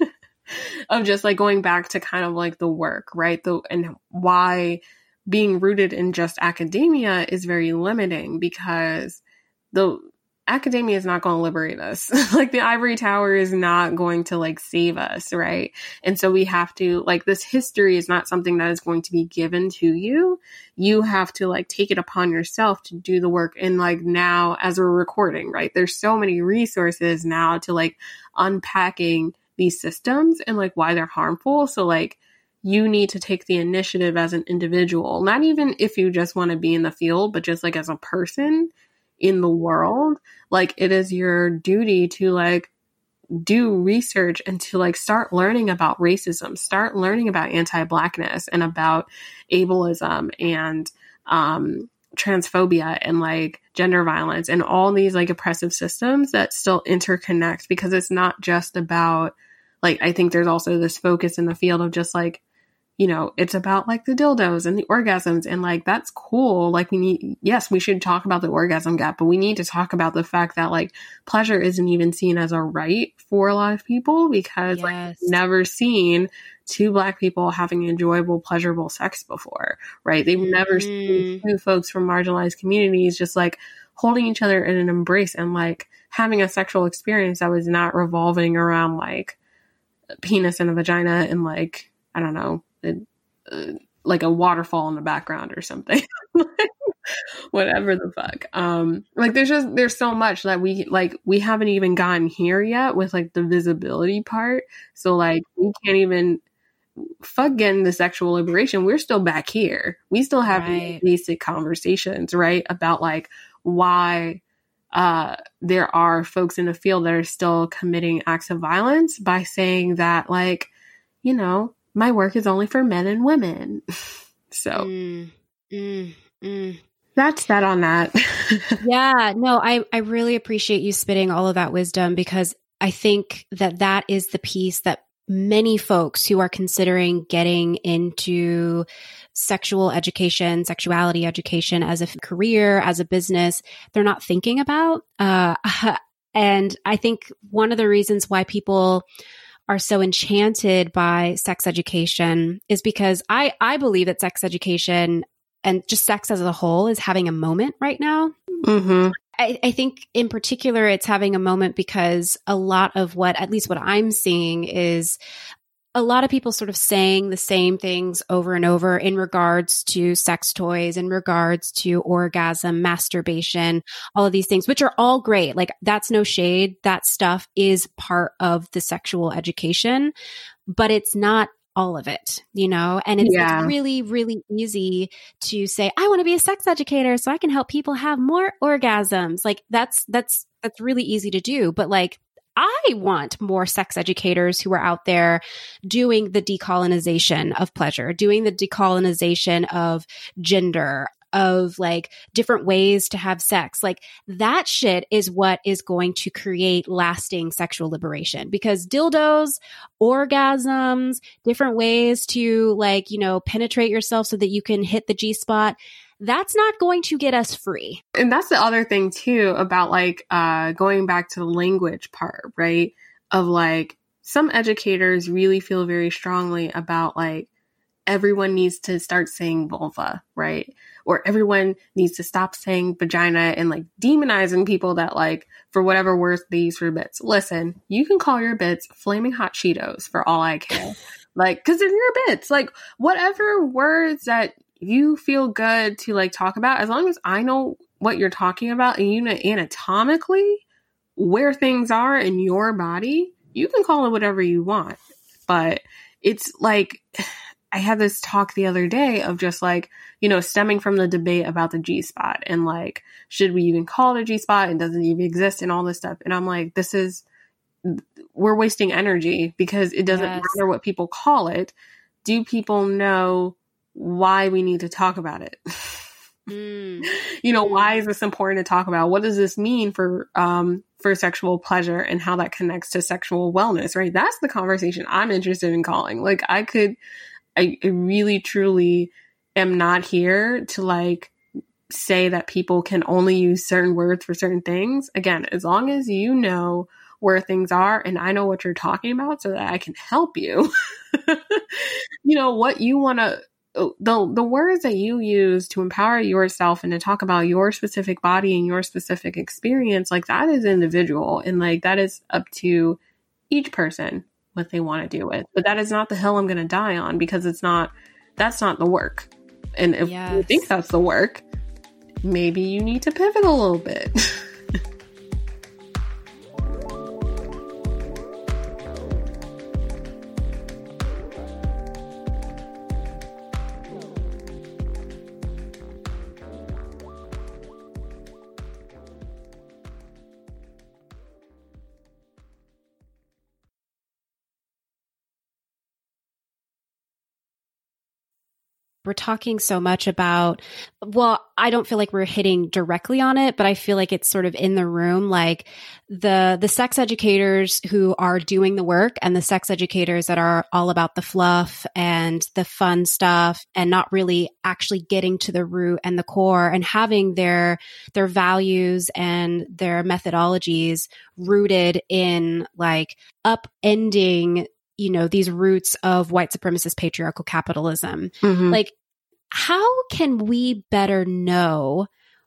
Speaker 5: of just like going back to kind of like the work, right? The, and why being rooted in just academia is very limiting because the academia is not going to liberate us. Like the ivory tower is not going to like save us, right? And so we have to like, this history is not something that is going to be given to you. You have to like take it upon yourself to do the work. And like now as we're recording, right, there's so many resources now to like unpacking these systems and like why they're harmful. So like you need to take the initiative as an individual, not even if you just want to be in the field, but just like as a person in the world, like it is your duty to like do research and to like start learning about racism, start learning about anti-Blackness and about ableism and um, transphobia and like gender violence and all these like oppressive systems that still interconnect because it's not just about like, I think there's also this focus in the field of just like, you know, it's about like the dildos and the orgasms and like, that's cool. Like we need, yes, we should talk about the orgasm gap, but we need to talk about the fact that like pleasure isn't even seen as a right for a lot of people because yes. like never seen two Black people having enjoyable, pleasurable sex before, right? They've mm-hmm. never seen two folks from marginalized communities just like holding each other in an embrace and like having a sexual experience that was not revolving around like a penis and a vagina and like, I don't know, It, uh, like a waterfall in the background or something, whatever the fuck. Um, like there's just, there's so much that we like, we haven't even gotten here yet with like the visibility part. So like, we can't even fuck getting the sexual liberation. We're still back here. We still have right. basic conversations, right? About like why, uh, there are folks in the field that are still committing acts of violence by saying that like, you know, my work is only for men and women. So mm, mm, mm. that's that on that.
Speaker 4: Yeah, no, I, I really appreciate you spitting all of that wisdom because I think that that is the piece that many folks who are considering getting into sexual education, sexuality education as a career, as a business, they're not thinking about. Uh, and I think one of the reasons why people are so enchanted by sex education is because I, I believe that sex education and just sex as a whole is having a moment right now.
Speaker 5: Mm-hmm.
Speaker 4: I, I think in particular, it's having a moment because a lot of what, at least what I'm seeing is a lot of people sort of saying the same things over and over in regards to sex toys, in regards to orgasm, masturbation, all of these things, which are all great. Like that's no shade. That stuff is part of the sexual education, but it's not all of it, you know, and it's, yeah. it's really, really easy to say, I want to be a sex educator so I can help people have more orgasms. Like that's, that's, that's really easy to do. But like, I want more sex educators who are out there doing the decolonization of pleasure, doing the decolonization of gender, of like different ways to have sex. Like that shit is what is going to create lasting sexual liberation, because dildos, orgasms, different ways to like, you know, penetrate yourself so that you can hit the G-spot, that's not going to get us free.
Speaker 5: And that's the other thing too about like uh, going back to the language part, right? Of like some educators really feel very strongly about like everyone needs to start saying vulva, right? Or everyone needs to stop saying vagina and like demonizing people that like for whatever words they use for bits. Listen, you can call your bits flaming hot Cheetos for all I care. Like, cause they're your bits. Like whatever words that you feel good to like talk about, as long as I know what you're talking about and you know anatomically where things are in your body, you can call it whatever you want. But it's like, I had this talk the other day of just like, you know, stemming from the debate about the G-spot and like, should we even call it a G-spot and doesn't even exist and all this stuff. And I'm like, this is, we're wasting energy because it doesn't yes. matter what people call it. Do people know why we need to talk about it? mm. You know, mm. why is this important to talk about? What does this mean for, um, for sexual pleasure and how that connects to sexual wellness, right? That's the conversation I'm interested in calling. Like I could, I, I really, truly am not here to like say that people can only use certain words for certain things. Again, as long as you know where things are and I know what you're talking about so that I can help you, you know, what you want to, the the words that you use to empower yourself and to talk about your specific body and your specific experience, like that is individual and like that is up to each person what they want to do with. But that is not the hill I'm going to die on, because it's not, that's not the work. And if yes. you think that's the work, maybe you need to pivot a little bit.
Speaker 4: We're talking so much about, well, I don't feel like we're hitting directly on it, but I feel like it's sort of in the room, like the, the sex educators who are doing the work and the sex educators that are all about the fluff and the fun stuff and not really actually getting to the root and the core and having their, their values and their methodologies rooted in like upending, you know, these roots of white supremacist patriarchal capitalism. Mm-hmm. Like, how can we better know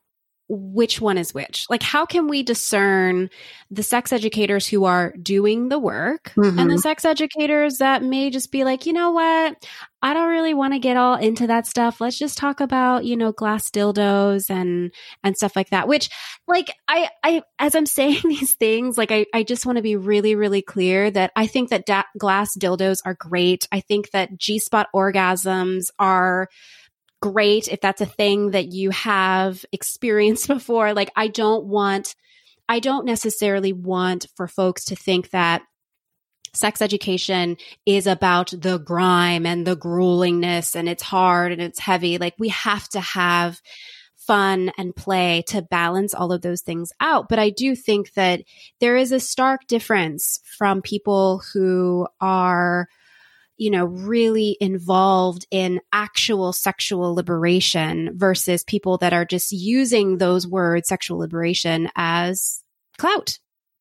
Speaker 4: which one is which? Like, how can we discern the sex educators who are doing the work mm-hmm. and the sex educators that may just be like, you know what? I don't really want to get all into that stuff. Let's just talk about, you know, glass dildos and, and stuff like that, which like, I, I, as I'm saying these things, like, I, I just want to be really, really clear that I think that da- glass dildos are great. I think that G-spot orgasms are great if that's a thing that you have experienced before. Like, I don't want, I don't necessarily want for folks to think that sex education is about the grime and the gruelingness and it's hard and it's heavy. Like, we have to have fun and play to balance all of those things out. But I do think that there is a stark difference from people who are, you know, really involved in actual sexual liberation versus people that are just using those words, sexual liberation, as clout,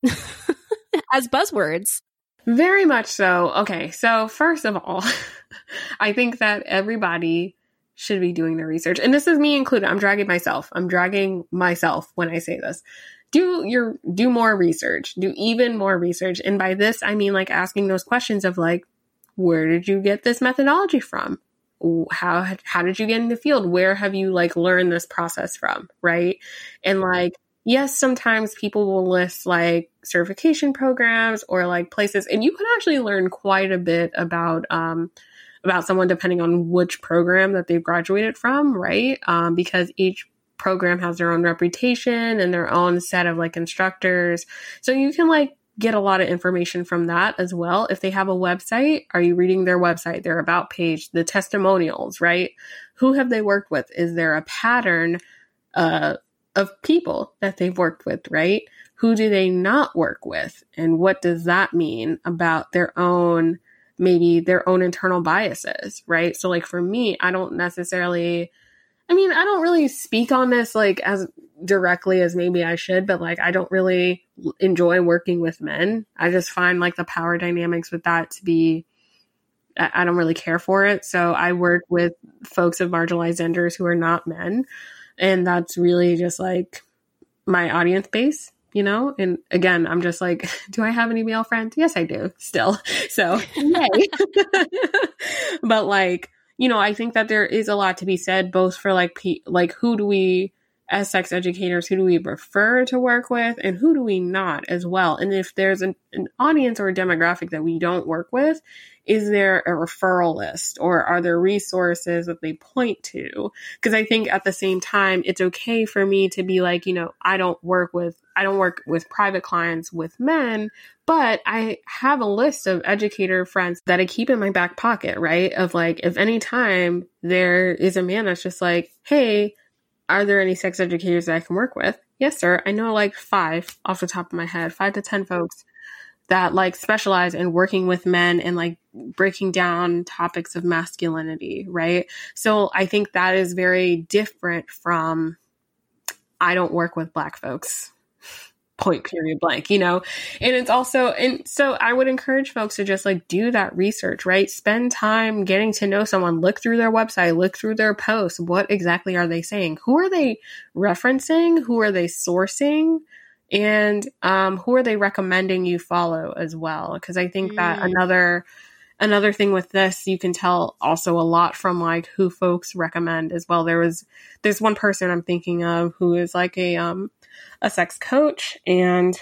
Speaker 4: as buzzwords.
Speaker 5: Very much so. Okay. So first of all, I think that everybody should be doing their research. And this is me included. I'm dragging myself. I'm dragging myself when I say this. Do your, do more research, do even more research. And by this, I mean like asking those questions of like, where did you get this methodology from? How, how did you get in the field? Where have you like learned this process from? Right. And like, yes, sometimes people will list like certification programs or like places, and you can actually learn quite a bit about, um, about someone depending on which program that they've graduated from. Right. Um, because each program has their own reputation and their own set of like instructors. So you can like get a lot of information from that as well. If they have a website, are you reading their website, their about page, the testimonials, right? who have they worked with? Is there a pattern uh, of people that they've worked with, right? Who do they not work with? And what does that mean about their own, maybe their own internal biases, right? So like for me, I don't necessarily, I mean, I don't really speak on this like as directly as maybe I should, but like I don't really enjoy working with men. I just find like the power dynamics with that to be, I don't really care for it. So I work with folks of marginalized genders who are not men. And that's really just like my audience base, you know? And again, I'm just like, do I have any male friends? Yes, I do still. So yay. But like, you know, I think that there is a lot to be said both for like, pe- like who do we, as sex educators, who do we prefer to work with and who do we not as well? And if there's an, an audience or a demographic that we don't work with, is there a referral list or are there resources that they point to? Because I think at the same time, it's okay for me to be like, you know, I don't work with, I don't work with private clients with men, but I have a list of educator friends that I keep in my back pocket, right? Of like, if any time there is a man that's just like, hey, are there any sex educators that I can work with? Yes, sir. I know like five off the top of my head, five to ten folks that like specialize in working with men and like breaking down topics of masculinity, right? So I think that is very different from I don't work with Black folks. Point period blank, you know? And it's also, and so I would encourage folks to just like do that research, right? Spend time getting to know someone, look through their website, look through their posts. What exactly are they saying? Who are they referencing? Who are they sourcing? And um, who are they recommending you follow as well? Because I think mm. that another another thing with this, you can tell also a lot from like who folks recommend as well. There was, there's one person I'm thinking of who is like a, um, a sex coach and,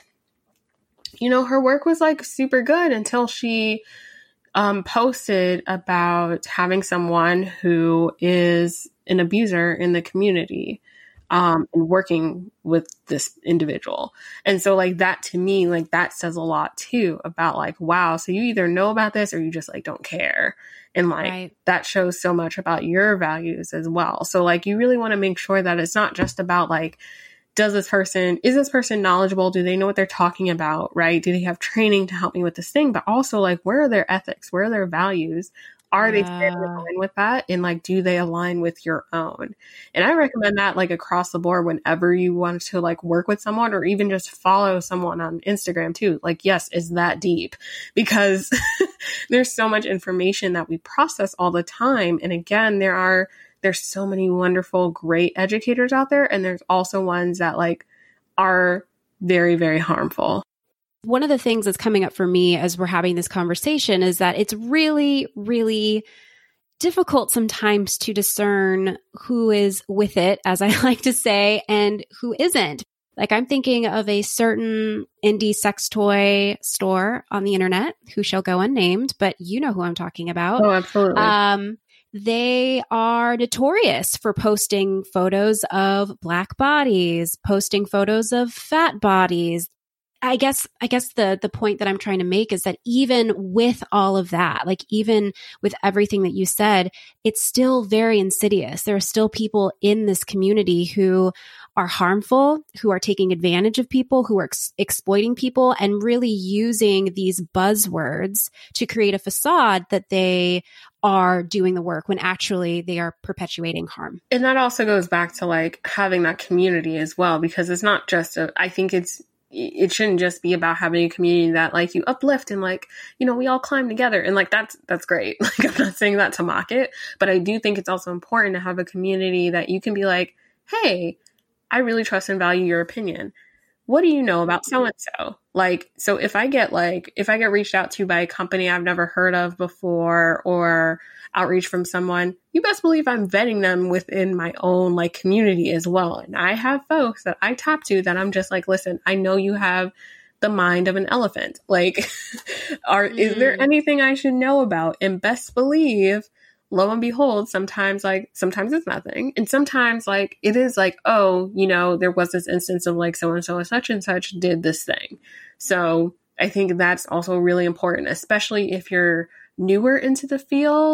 Speaker 5: you know, her work was like super good until she, um, posted about having someone who is an abuser in the community, um, and working with this individual. And so like that to me, like that says a lot too about like, wow, so you either know about this or you just like don't care. And like right. that shows so much about your values as well. So like you really want to make sure that it's not just about like, does this person, is this person knowledgeable? Do they know what they're talking about? Right? Do they have training to help me with this thing? But also like, where are their ethics? Where are their values? Are they standing in line with that? And like, do they align with your own? And I recommend that like across the board whenever you want to like work with someone or even just follow someone on Instagram too. Like, yes, is that deep? Because there's so much information that we process all the time. And again, there are, there's so many wonderful, great educators out there. And there's also ones that like are very, very harmful.
Speaker 4: One of the things that's coming up for me as we're having this conversation is that it's really, really difficult sometimes to discern who is with it, as I like to say, and who isn't. Like I'm thinking of a certain indie sex toy store on the internet who shall go unnamed, but you know who I'm talking about.
Speaker 5: Oh, absolutely.
Speaker 4: Um, they are notorious for posting photos of Black bodies, posting photos of fat bodies. I guess, I guess the, the point that I'm trying to make is that even with all of that, like even with everything that you said, it's still very insidious. There are still people in this community who are harmful, who are taking advantage of people, who are ex- exploiting people and really using these buzzwords to create a facade that they are doing the work when actually they are perpetuating harm.
Speaker 5: And that also goes back to like having that community as well, because it's not just a, I think it's, it shouldn't just be about having a community that like you uplift and like, you know, we all climb together and like, that's, that's great. Like, I'm not saying that to mock it, but I do think it's also important to have a community that you can be like, hey, I really trust and value your opinion. What do you know about so-and-so? Like, so if I get like, if I get reached out to by a company I've never heard of before or outreach from someone, you best believe I'm vetting them within my own like community as well. And I have folks that I tap to that I'm just like, listen, I know you have the mind of an elephant. Like, are, mm. is there anything I should know about? And best believe, lo and behold, sometimes like, sometimes it's nothing. And sometimes like, it is like, oh, you know, there was this instance of like so-and-so such and such did this thing. So I think that's also really important, especially if you're newer into the field,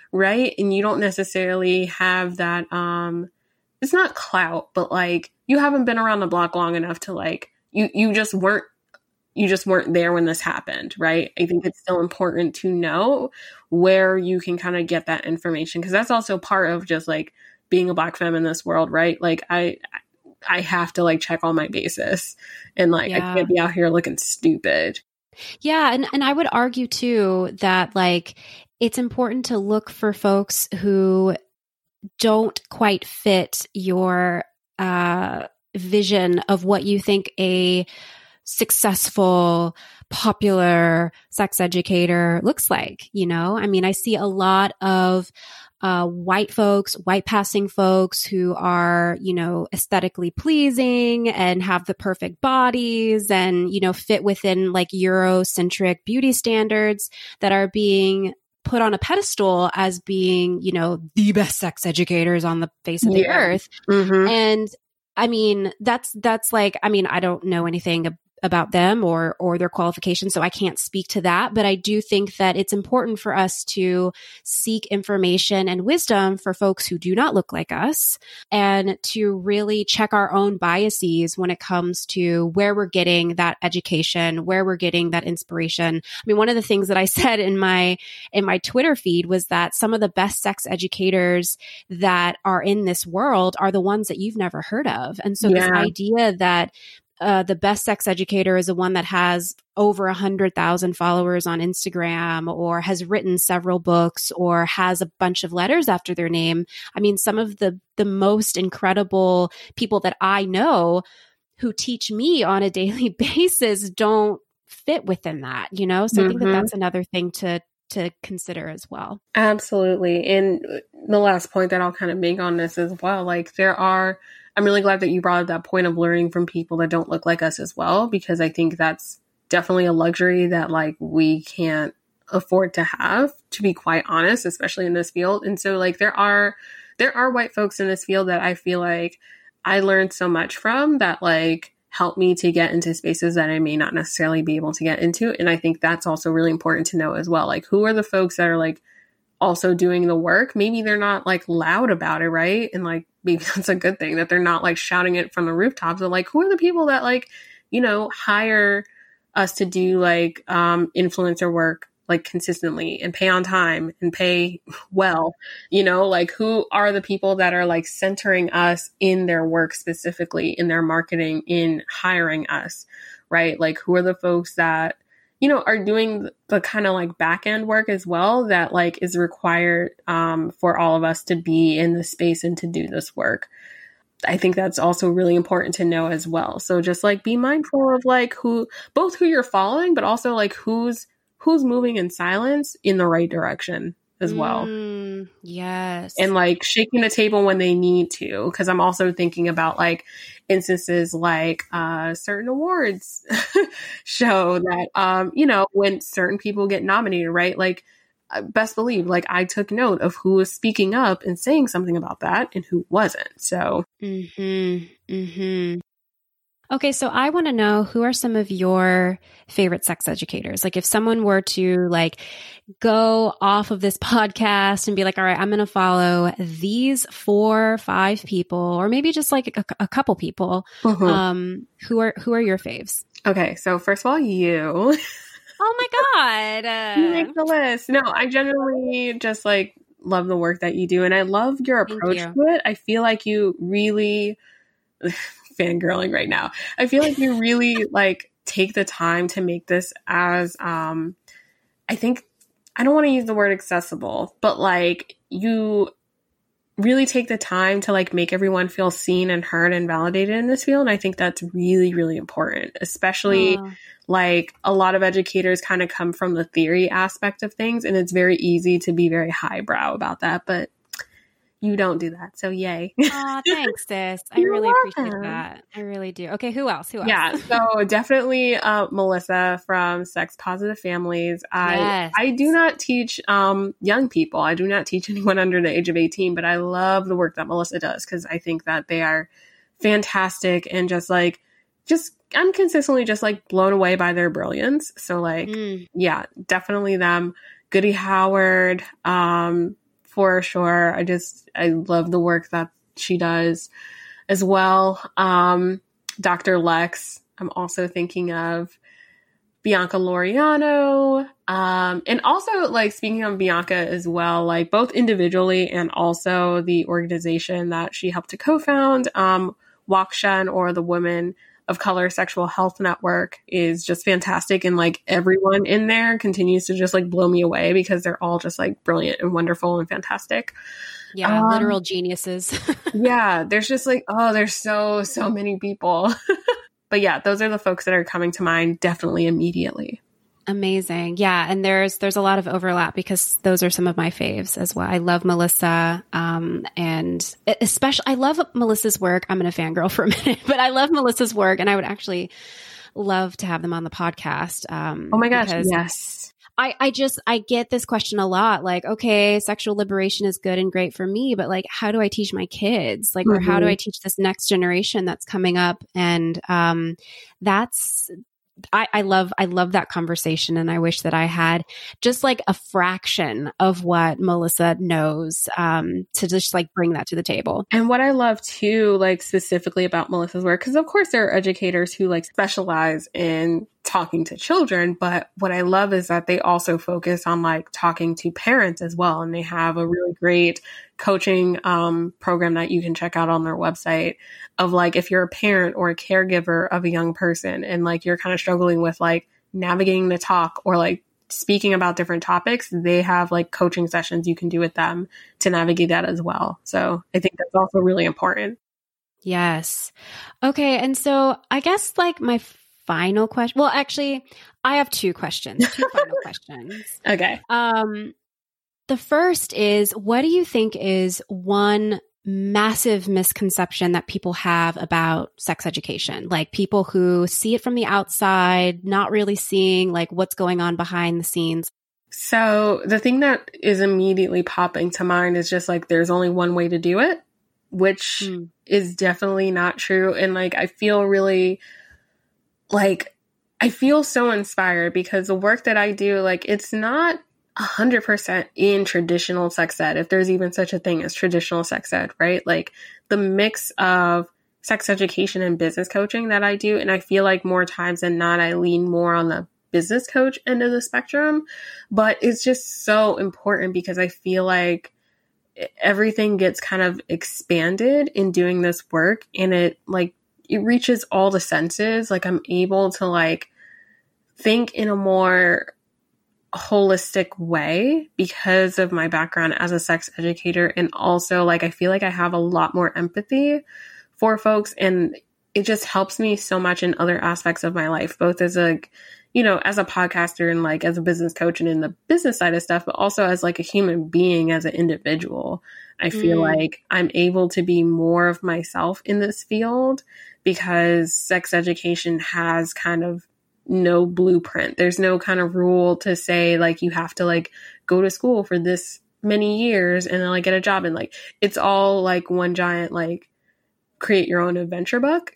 Speaker 5: right? And you don't necessarily have that, um, it's not clout, but like you haven't been around the block long enough to like, you, you just weren't, you just weren't there when this happened, right? I think it's still important to know where you can kind of get that information. Cause that's also part of just like being a Black femme in this world, right? Like I, I have to like check all my bases and like,
Speaker 4: Yeah.
Speaker 5: I can't be out here looking stupid.
Speaker 4: Yeah. And, and I would argue too that like, it's important to look for folks who don't quite fit your uh, vision of what you think a successful, popular sex educator looks like. You know, I mean, I see a lot of uh, white folks, white passing folks who are, you know, aesthetically pleasing and have the perfect bodies and, you know, fit within like Eurocentric beauty standards that are being put on a pedestal as being, you know, the best sex educators on the face of the
Speaker 5: Yeah.
Speaker 4: earth.
Speaker 5: Mm-hmm.
Speaker 4: And I mean, that's, that's like, I mean, I don't know anything ab- about them or, or their qualifications, so I can't speak to that. But I do think that it's important for us to seek information and wisdom for folks who do not look like us and to really check our own biases when it comes to where we're getting that education, where we're getting that inspiration. I mean, one of the things that I said in my, in my Twitter feed was that some of the best sex educators that are in this world are the ones that you've never heard of. And so
Speaker 5: Yeah.
Speaker 4: this idea that Uh, the best sex educator is the one that has over a hundred thousand followers on Instagram or has written several books or has a bunch of letters after their name. I mean, some of the, the most incredible people that I know who teach me on a daily basis don't fit within that, you know? So I think that
Speaker 5: Mhm.
Speaker 4: that's another thing to, to consider as well.
Speaker 5: Absolutely. And the last point that I'll kind of make on this as well, like there are, I'm really glad that you brought up that point of learning from people that don't look like us as well, because I think that's definitely a luxury that like we can't afford to have, to be quite honest, especially in this field. And so like there are, there are white folks in this field that I feel like I learned so much from that like helped me to get into spaces that I may not necessarily be able to get into. And I think that's also really important to know as well. Like who are the folks that are like also doing the work? Maybe they're not like loud about it, right? And like maybe that's a good thing that they're not like shouting it from the rooftops. But like who are the people that like, you know, hire us to do like um influencer work like consistently and pay on time and pay well, you know, like who are the people that are like centering us in their work, specifically in their marketing, in hiring us, right? Like who are the folks that, you know, are doing the kind of like back end work as well that like is required um, for all of us to be in the space and to do this work. I think that's also really important to know as well. So just like be mindful of like who, both who you're following, but also like who's, who's moving in silence in the right direction as well.
Speaker 4: Mm, yes.
Speaker 5: And like shaking the table when they need to. Cause I'm also thinking about like instances like uh, certain awards show that, um, you know, when certain people get nominated, right? Like best believe, like I took note of who was speaking up and saying something about that and who wasn't. So.
Speaker 4: Mm-hmm. Mm-hmm. Okay, so I want to know, who are some of your favorite sex educators? Like if someone were to like go off of this podcast and be like, all right, I'm going to follow these four, five people, or maybe just like a, a couple people,
Speaker 5: Mm-hmm.
Speaker 4: um, who are, who are your faves?
Speaker 5: Okay. So first of all, you.
Speaker 4: Oh my God.
Speaker 5: You make the list. No, I generally just like love the work that you do. And I love your
Speaker 4: Thank
Speaker 5: approach
Speaker 4: you.
Speaker 5: to it. I feel like you really fangirling right now. I feel like you really like take the time to make this as, um, I think, I don't want to use the word accessible, but like you really take the time to like make everyone feel seen and heard and validated in this field. And I think that's really, really important, especially
Speaker 4: Oh.
Speaker 5: like a lot of educators kind of come from the theory aspect of things. And it's very easy to be very highbrow about that, but you don't do that. So yay.
Speaker 4: Aw, thanks, sis. I
Speaker 5: You're
Speaker 4: really appreciate
Speaker 5: welcome.
Speaker 4: that. I really do. Okay, who else? Who else?
Speaker 5: Yeah, so definitely uh, Melissa from Sex Positive Families. I
Speaker 4: Yes.
Speaker 5: I do not teach um, young people. I do not teach anyone under the age of eighteen, but I love the work that Melissa does because I think that they are fantastic and just like, just, I'm consistently just like blown away by their brilliance. So like,
Speaker 4: Mm.
Speaker 5: yeah, definitely them. Goody Howard, um, for sure. I just, I love the work that she does as well. Um, Doctor Lex, I'm also thinking of Bianca Laureano. Um, and also like speaking of Bianca as well, like both individually and also the organization that she helped to co-found, um, Wakshan, or the Women of Color Sexual Health Network, is just fantastic. And like everyone in there continues to just like blow me away because they're all just like brilliant and wonderful and fantastic.
Speaker 4: Yeah.
Speaker 5: Um,
Speaker 4: literal geniuses.
Speaker 5: yeah. There's just like, oh, there's so, so many people. But yeah, those are the folks that are coming to mind definitely immediately.
Speaker 4: Amazing. Yeah. And there's, there's a lot of overlap because those are some of my faves as well. I love Melissa. Um, and especially, I love Melissa's work. I'm going to fangirl for a minute, but I love Melissa's work, and I would actually love to have them on the podcast. Um,
Speaker 5: oh my gosh. Yes.
Speaker 4: I, I just, I get this question a lot. Like, okay, sexual liberation is good and great for me, but like, how do I teach my kids? Like, mm-hmm. or how do I teach this next generation that's coming up? And, um, that's, I, I love, I love that conversation. And I wish that I had just like a fraction of what Melissa knows, um, to just like bring that to the table.
Speaker 5: And what I love too, like specifically about Melissa's work, because of course there are educators who like specialize in talking to children, but what I love is that they also focus on like talking to parents as well. And they have a really great coaching um, program that you can check out on their website of like, if you're a parent or a caregiver of a young person and like you're kind of struggling with like navigating the talk or like speaking about different topics, they have like coaching sessions you can do with them to navigate that as well. So I think that's also really important.
Speaker 4: Yes. Okay. And so I guess like my final question, well, actually I have two questions, two final questions.
Speaker 5: Okay.
Speaker 4: Um, the first is, what do you think is one massive misconception that people have about sex education? Like people who see it from the outside, not really seeing like what's going on behind the scenes.
Speaker 5: So the thing that is immediately popping to mind is just like, there's only one way to do it, which mm. is definitely not true. And like, I feel really like, I feel so inspired because the work that I do, like, it's not a hundred percent in traditional sex ed, if there's even such a thing as traditional sex ed, right? Like the mix of sex education and business coaching that I do. And I feel like more times than not, I lean more on the business coach end of the spectrum, but it's just so important because I feel like everything gets kind of expanded in doing this work, and it like, it reaches all the senses. Like I'm able to like think in a more holistic way because of my background as a sex educator. And also like, I feel like I have a lot more empathy for folks, and it just helps me so much in other aspects of my life, both as a, you know, as a podcaster and like as a business coach and in the business side of stuff, but also as like a human being, as an individual. I feel mm. like I'm able to be more of myself in this field because sex education has kind of no blueprint. There's no kind of rule to say like you have to like go to school for this many years and then like get a job, and like it's all like one giant like create your own adventure book.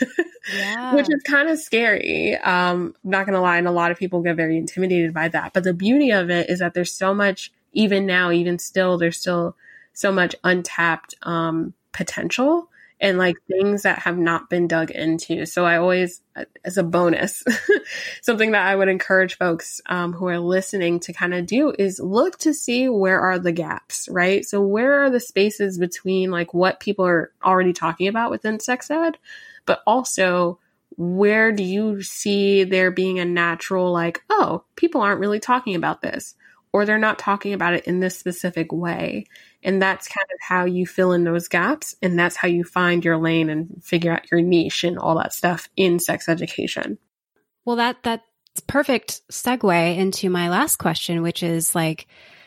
Speaker 5: Yeah. Which is kind of scary. Um, I'm not gonna lie, and a lot of people get very intimidated by that. But the beauty of it is that there's so much, even now, even still, there's still so much untapped um, potential and like things that have not been dug into. So I always, as a bonus, something that I would encourage folks um, who are listening to kind of do is look to see where are the gaps, right? So where are the spaces between like what people are already talking about within sex ed, but also where do you see there being a natural like, oh, people aren't really talking about this, or they're not talking about it in this specific way. And that's kind of how you fill in those gaps. And that's how you find your lane and figure out your niche and all that stuff in sex education.
Speaker 4: Well, that that's perfect segue into my last question, which is like,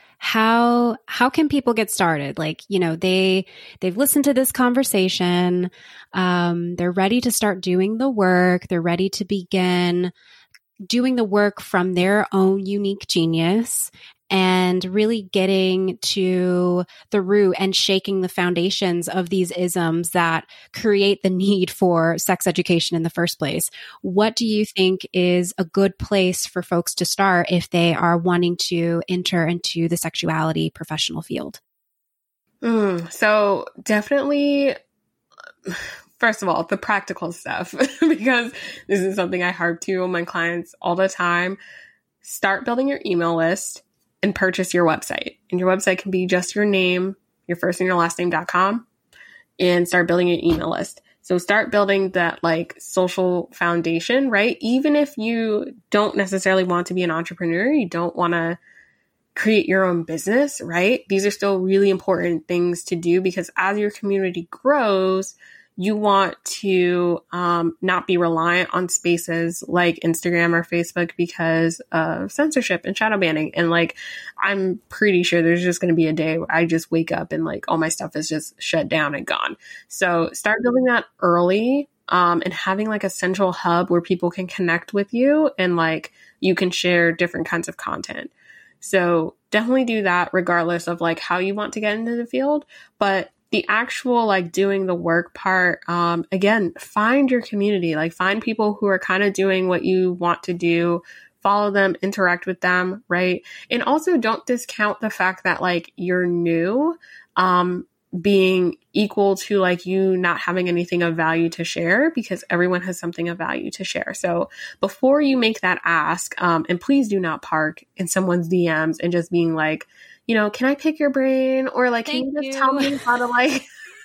Speaker 4: how how can people get started? Like, you know, they they've listened to this conversation. Um, they're ready to start doing the work. They're ready to begin doing the work from their own unique genius and really getting to the root and shaking the foundations of these isms that create the need for sex education in the first place. What do you think is a good place for folks to start if they are wanting to enter into the sexuality professional field?
Speaker 5: Mm, so definitely, first of all, the practical stuff, because this is something I harp to on my clients all the time. Start building your email list and purchase your website. And your website can be just your name, your first and your last name dot com, and start building an email list. So start building that like social foundation, right? Even if you don't necessarily want to be an entrepreneur, you don't want to create your own business, right? These are still really important things to do, because as your community grows, you want to um, not be reliant on spaces like Instagram or Facebook because of censorship and shadow banning. And like, I'm pretty sure there's just going to be a day where I just wake up and like all my stuff is just shut down and gone. So start building that early um, and having like a central hub where people can connect with you and like you can share different kinds of content. So definitely do that regardless of like how you want to get into the field. But the actual like doing the work part, um, again, find your community, like find people who are kind of doing what you want to do, follow them, interact with them, right? And also don't discount the fact that like you're new, um, being equal to like you not having anything of value to share, because everyone has something of value to share. So before you make that ask, um, and please do not park in someone's D Ms and just being like, you know, can I pick your brain? Or like,
Speaker 4: Thank
Speaker 5: can you just
Speaker 4: you.
Speaker 5: tell me how to like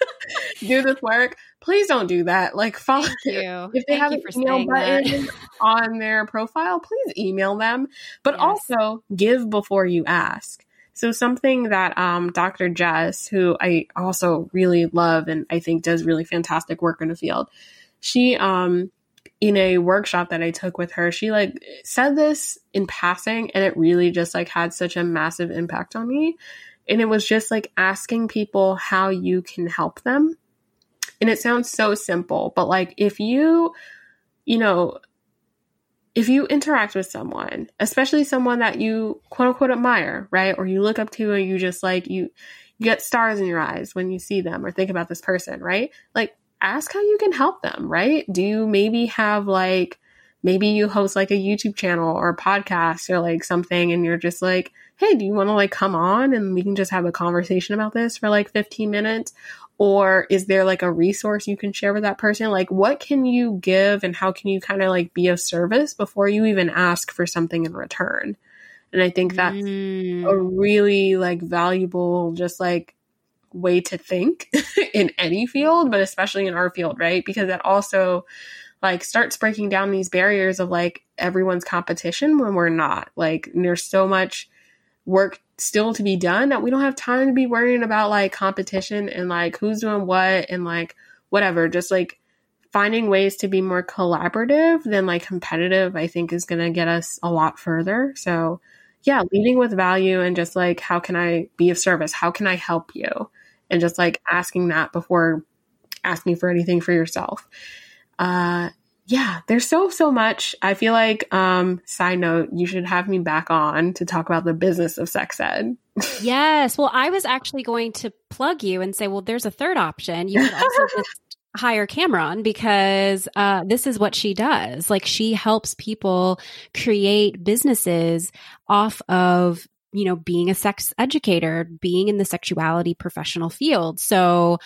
Speaker 5: do this work? Please don't do that. Like follow
Speaker 4: Thank you.
Speaker 5: if they
Speaker 4: Thank
Speaker 5: have
Speaker 4: you
Speaker 5: an
Speaker 4: for
Speaker 5: email
Speaker 4: saying
Speaker 5: button
Speaker 4: that.
Speaker 5: on their profile, please email them. But
Speaker 4: Yes.
Speaker 5: also give before you ask. So something that um, Doctor Jess, who I also really love and I think does really fantastic work in the field, she, um, in a workshop that I took with her, she like said this in passing and it really just like had such a massive impact on me. And it was just like asking people how you can help them. And it sounds so simple, but like if you, you know, if you interact with someone, especially someone that you quote unquote admire, right? Or you look up to and you just like, you, you get stars in your eyes when you see them or think about this person, right? Like ask how you can help them, right? Do you maybe have like, maybe you host like a YouTube channel or a podcast or like something and you're just like, hey, do you want to like come on and we can just have a conversation about this for like fifteen minutes? Or is there like a resource you can share with that person? Like what can you give and how can you kind of like be of service before you even ask for something in return? And I think that's
Speaker 4: Mm.
Speaker 5: a really like valuable, just like way to think in any field, but especially in our field, right? Because it also like starts breaking down these barriers of like everyone's competition when we're not. Like there's so much work still to be done that we don't have time to be worrying about like competition and like who's doing what and like whatever. Just like finding ways to be more collaborative than like competitive, I think is going to get us a lot further. So yeah, leading with value and just like, how can I be of service? How can I help you? And just like asking that before asking for anything for yourself. Uh, yeah, there's so, so much. I feel like, um, side note, you should have me back on to talk about the business of sex ed.
Speaker 4: Yes. Well, I was actually going to plug you and say, well, there's a third option. You could also just hire Cameron because uh, this is what she does. Like she helps people create businesses off of, you know, being a sex educator, being in the sexuality professional field. So,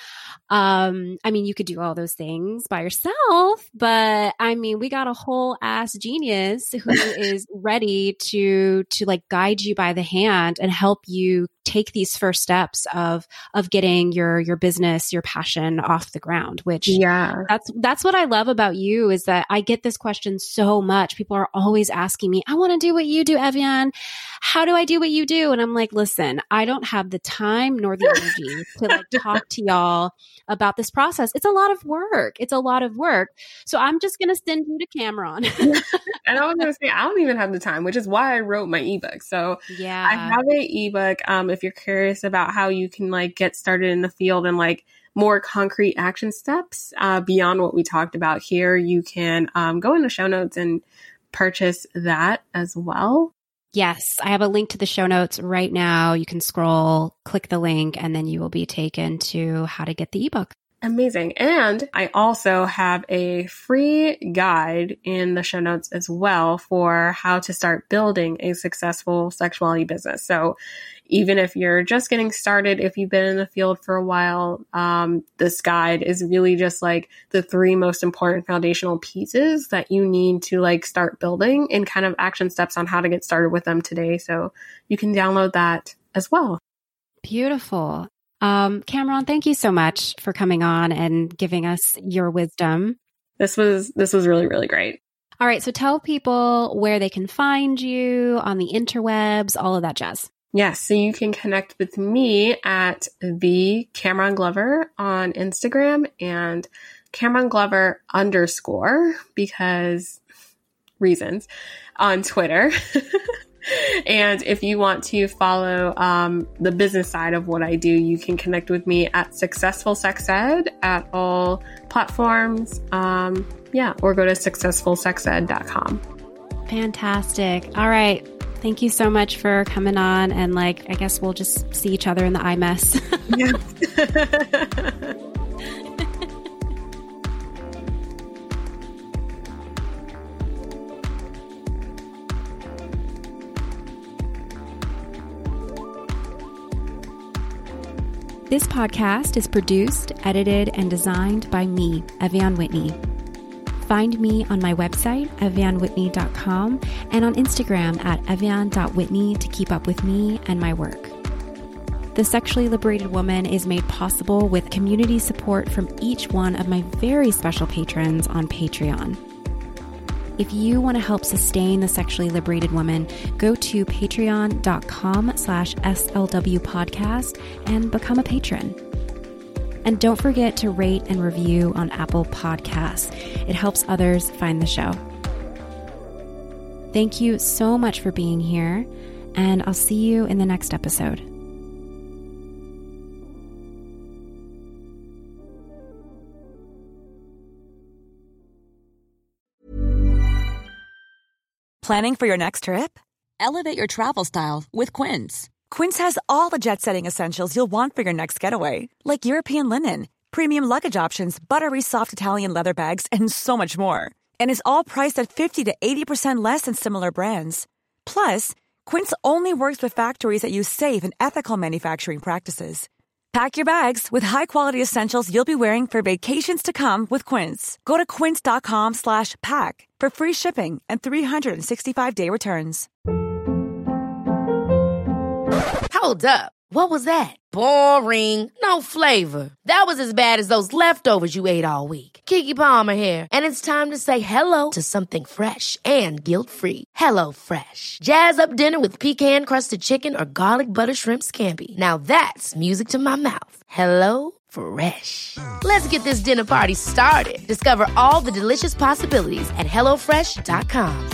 Speaker 4: um, I mean, you could do all those things by yourself, but I mean, we got a whole ass genius who is ready to, to like guide you by the hand and help you take these first steps of, of getting your, your business, your passion off the ground, which
Speaker 5: yeah,
Speaker 4: that's, that's what I love about you is that I get this question so much. People are always asking me, I want to do what you do, Evian. How do I do what you do? And I'm like, listen, I don't have the time nor the energy to like talk to y'all about this process. It's a lot of work. It's a lot of work. So I'm just going to send you to Cameron.
Speaker 5: And I was going to say, I don't even have the time, which is why I wrote my ebook. So
Speaker 4: yeah,
Speaker 5: I have an ebook. Um, if you're curious about how you can like get started in the field and like more concrete action steps uh, beyond what we talked about here, you can um, go in the show notes and purchase that as well.
Speaker 4: Yes, I have a link to the show notes right now. You can scroll, click the link, and then you will be taken to how to get the ebook.
Speaker 5: Amazing. And I also have a free guide in the show notes as well for how to start building a successful sexuality business. So even if you're just getting started, if you've been in the field for a while, um, this guide is really just like the three most important foundational pieces that you need to like start building and kind of action steps on how to get started with them today. So you can download that as well.
Speaker 4: Beautiful. Um, Cameron, thank you so much for coming on and giving us your wisdom.
Speaker 5: This was, this was really, really great.
Speaker 4: All right. So tell people where they can find you on the interwebs, all of that jazz.
Speaker 5: Yes. So you can connect with me at the Cameron Glover on Instagram and Cameron Glover underscore because reasons on Twitter. And if you want to follow um, the business side of what I do, you can connect with me at Successful Sex Ed at all platforms. Um, yeah, or go to successful sex ed dot com.
Speaker 4: Fantastic. All right. Thank you so much for coming on. And like, I guess we'll just see each other in the I M E S. Yeah. This podcast is produced, edited, and designed by me, Evian Whitney. Find me on my website, evian whitney dot com, and on Instagram at evian dot whitney to keep up with me and my work. The Sexually Liberated Woman is made possible with community support from each one of my very special patrons on Patreon. If you want to help sustain the Sexually Liberated Woman, go to patreon.com slash SLW podcast and become a patron. And don't forget to rate and review on Apple Podcasts. It helps others find the show. Thank you so much for being here, and I'll see you in the next episode.
Speaker 6: Planning for your next trip? Elevate your travel style with Quince. Quince has all the jet-setting essentials you'll want for your next getaway, like European linen, premium luggage options, buttery soft Italian leather bags, and so much more. And is all priced at fifty to eighty percent less than similar brands. Plus, Quince only works with factories that use safe and ethical manufacturing practices. Pack your bags with high-quality essentials you'll be wearing for vacations to come with Quince. Go to quince.com slash pack for free shipping and three sixty-five day returns.
Speaker 1: Hold up. What was that? Boring. No flavor. That was as bad as those leftovers you ate all week. Keke Palmer here, and it's time to say hello to something fresh and guilt-free. Hello Fresh. Jazz up dinner with pecan-crusted chicken or garlic butter shrimp scampi. Now that's music to my mouth. Hello Fresh. Let's get this dinner party started. Discover all the delicious possibilities at hello fresh dot com.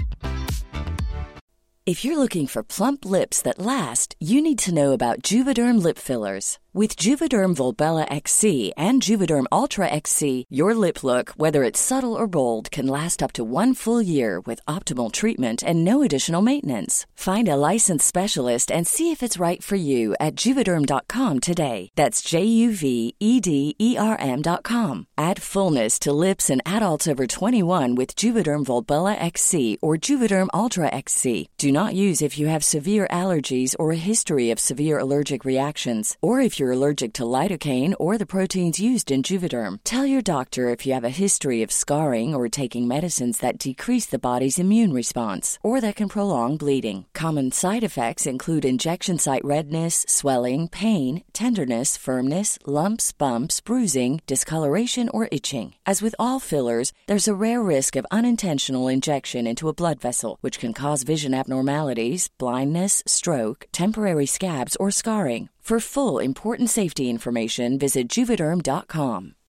Speaker 7: If you're looking for plump lips that last, you need to know about Juvederm lip fillers. With Juvederm Volbella X C and Juvederm Ultra X C, your lip look, whether it's subtle or bold, can last up to one full year with optimal treatment and no additional maintenance. Find a licensed specialist and see if it's right for you at juvederm dot com today. That's J U V E D E R M dot com. Add fullness to lips in adults over twenty-one with Juvederm Volbella X C or Juvederm Ultra X C. Do not use if you have severe allergies or a history of severe allergic reactions, or if you're allergic to lidocaine or the proteins used in Juvederm. Tell your doctor if you have a history of scarring or taking medicines that decrease the body's immune response or that can prolong bleeding. Common side effects include injection site redness, swelling, pain, tenderness, firmness, lumps, bumps, bruising, discoloration, or itching. As with all fillers, there's a rare risk of unintentional injection into a blood vessel, which can cause vision abnormalities, blindness, stroke, temporary scabs, or scarring. For full, important safety information, visit juvederm dot com.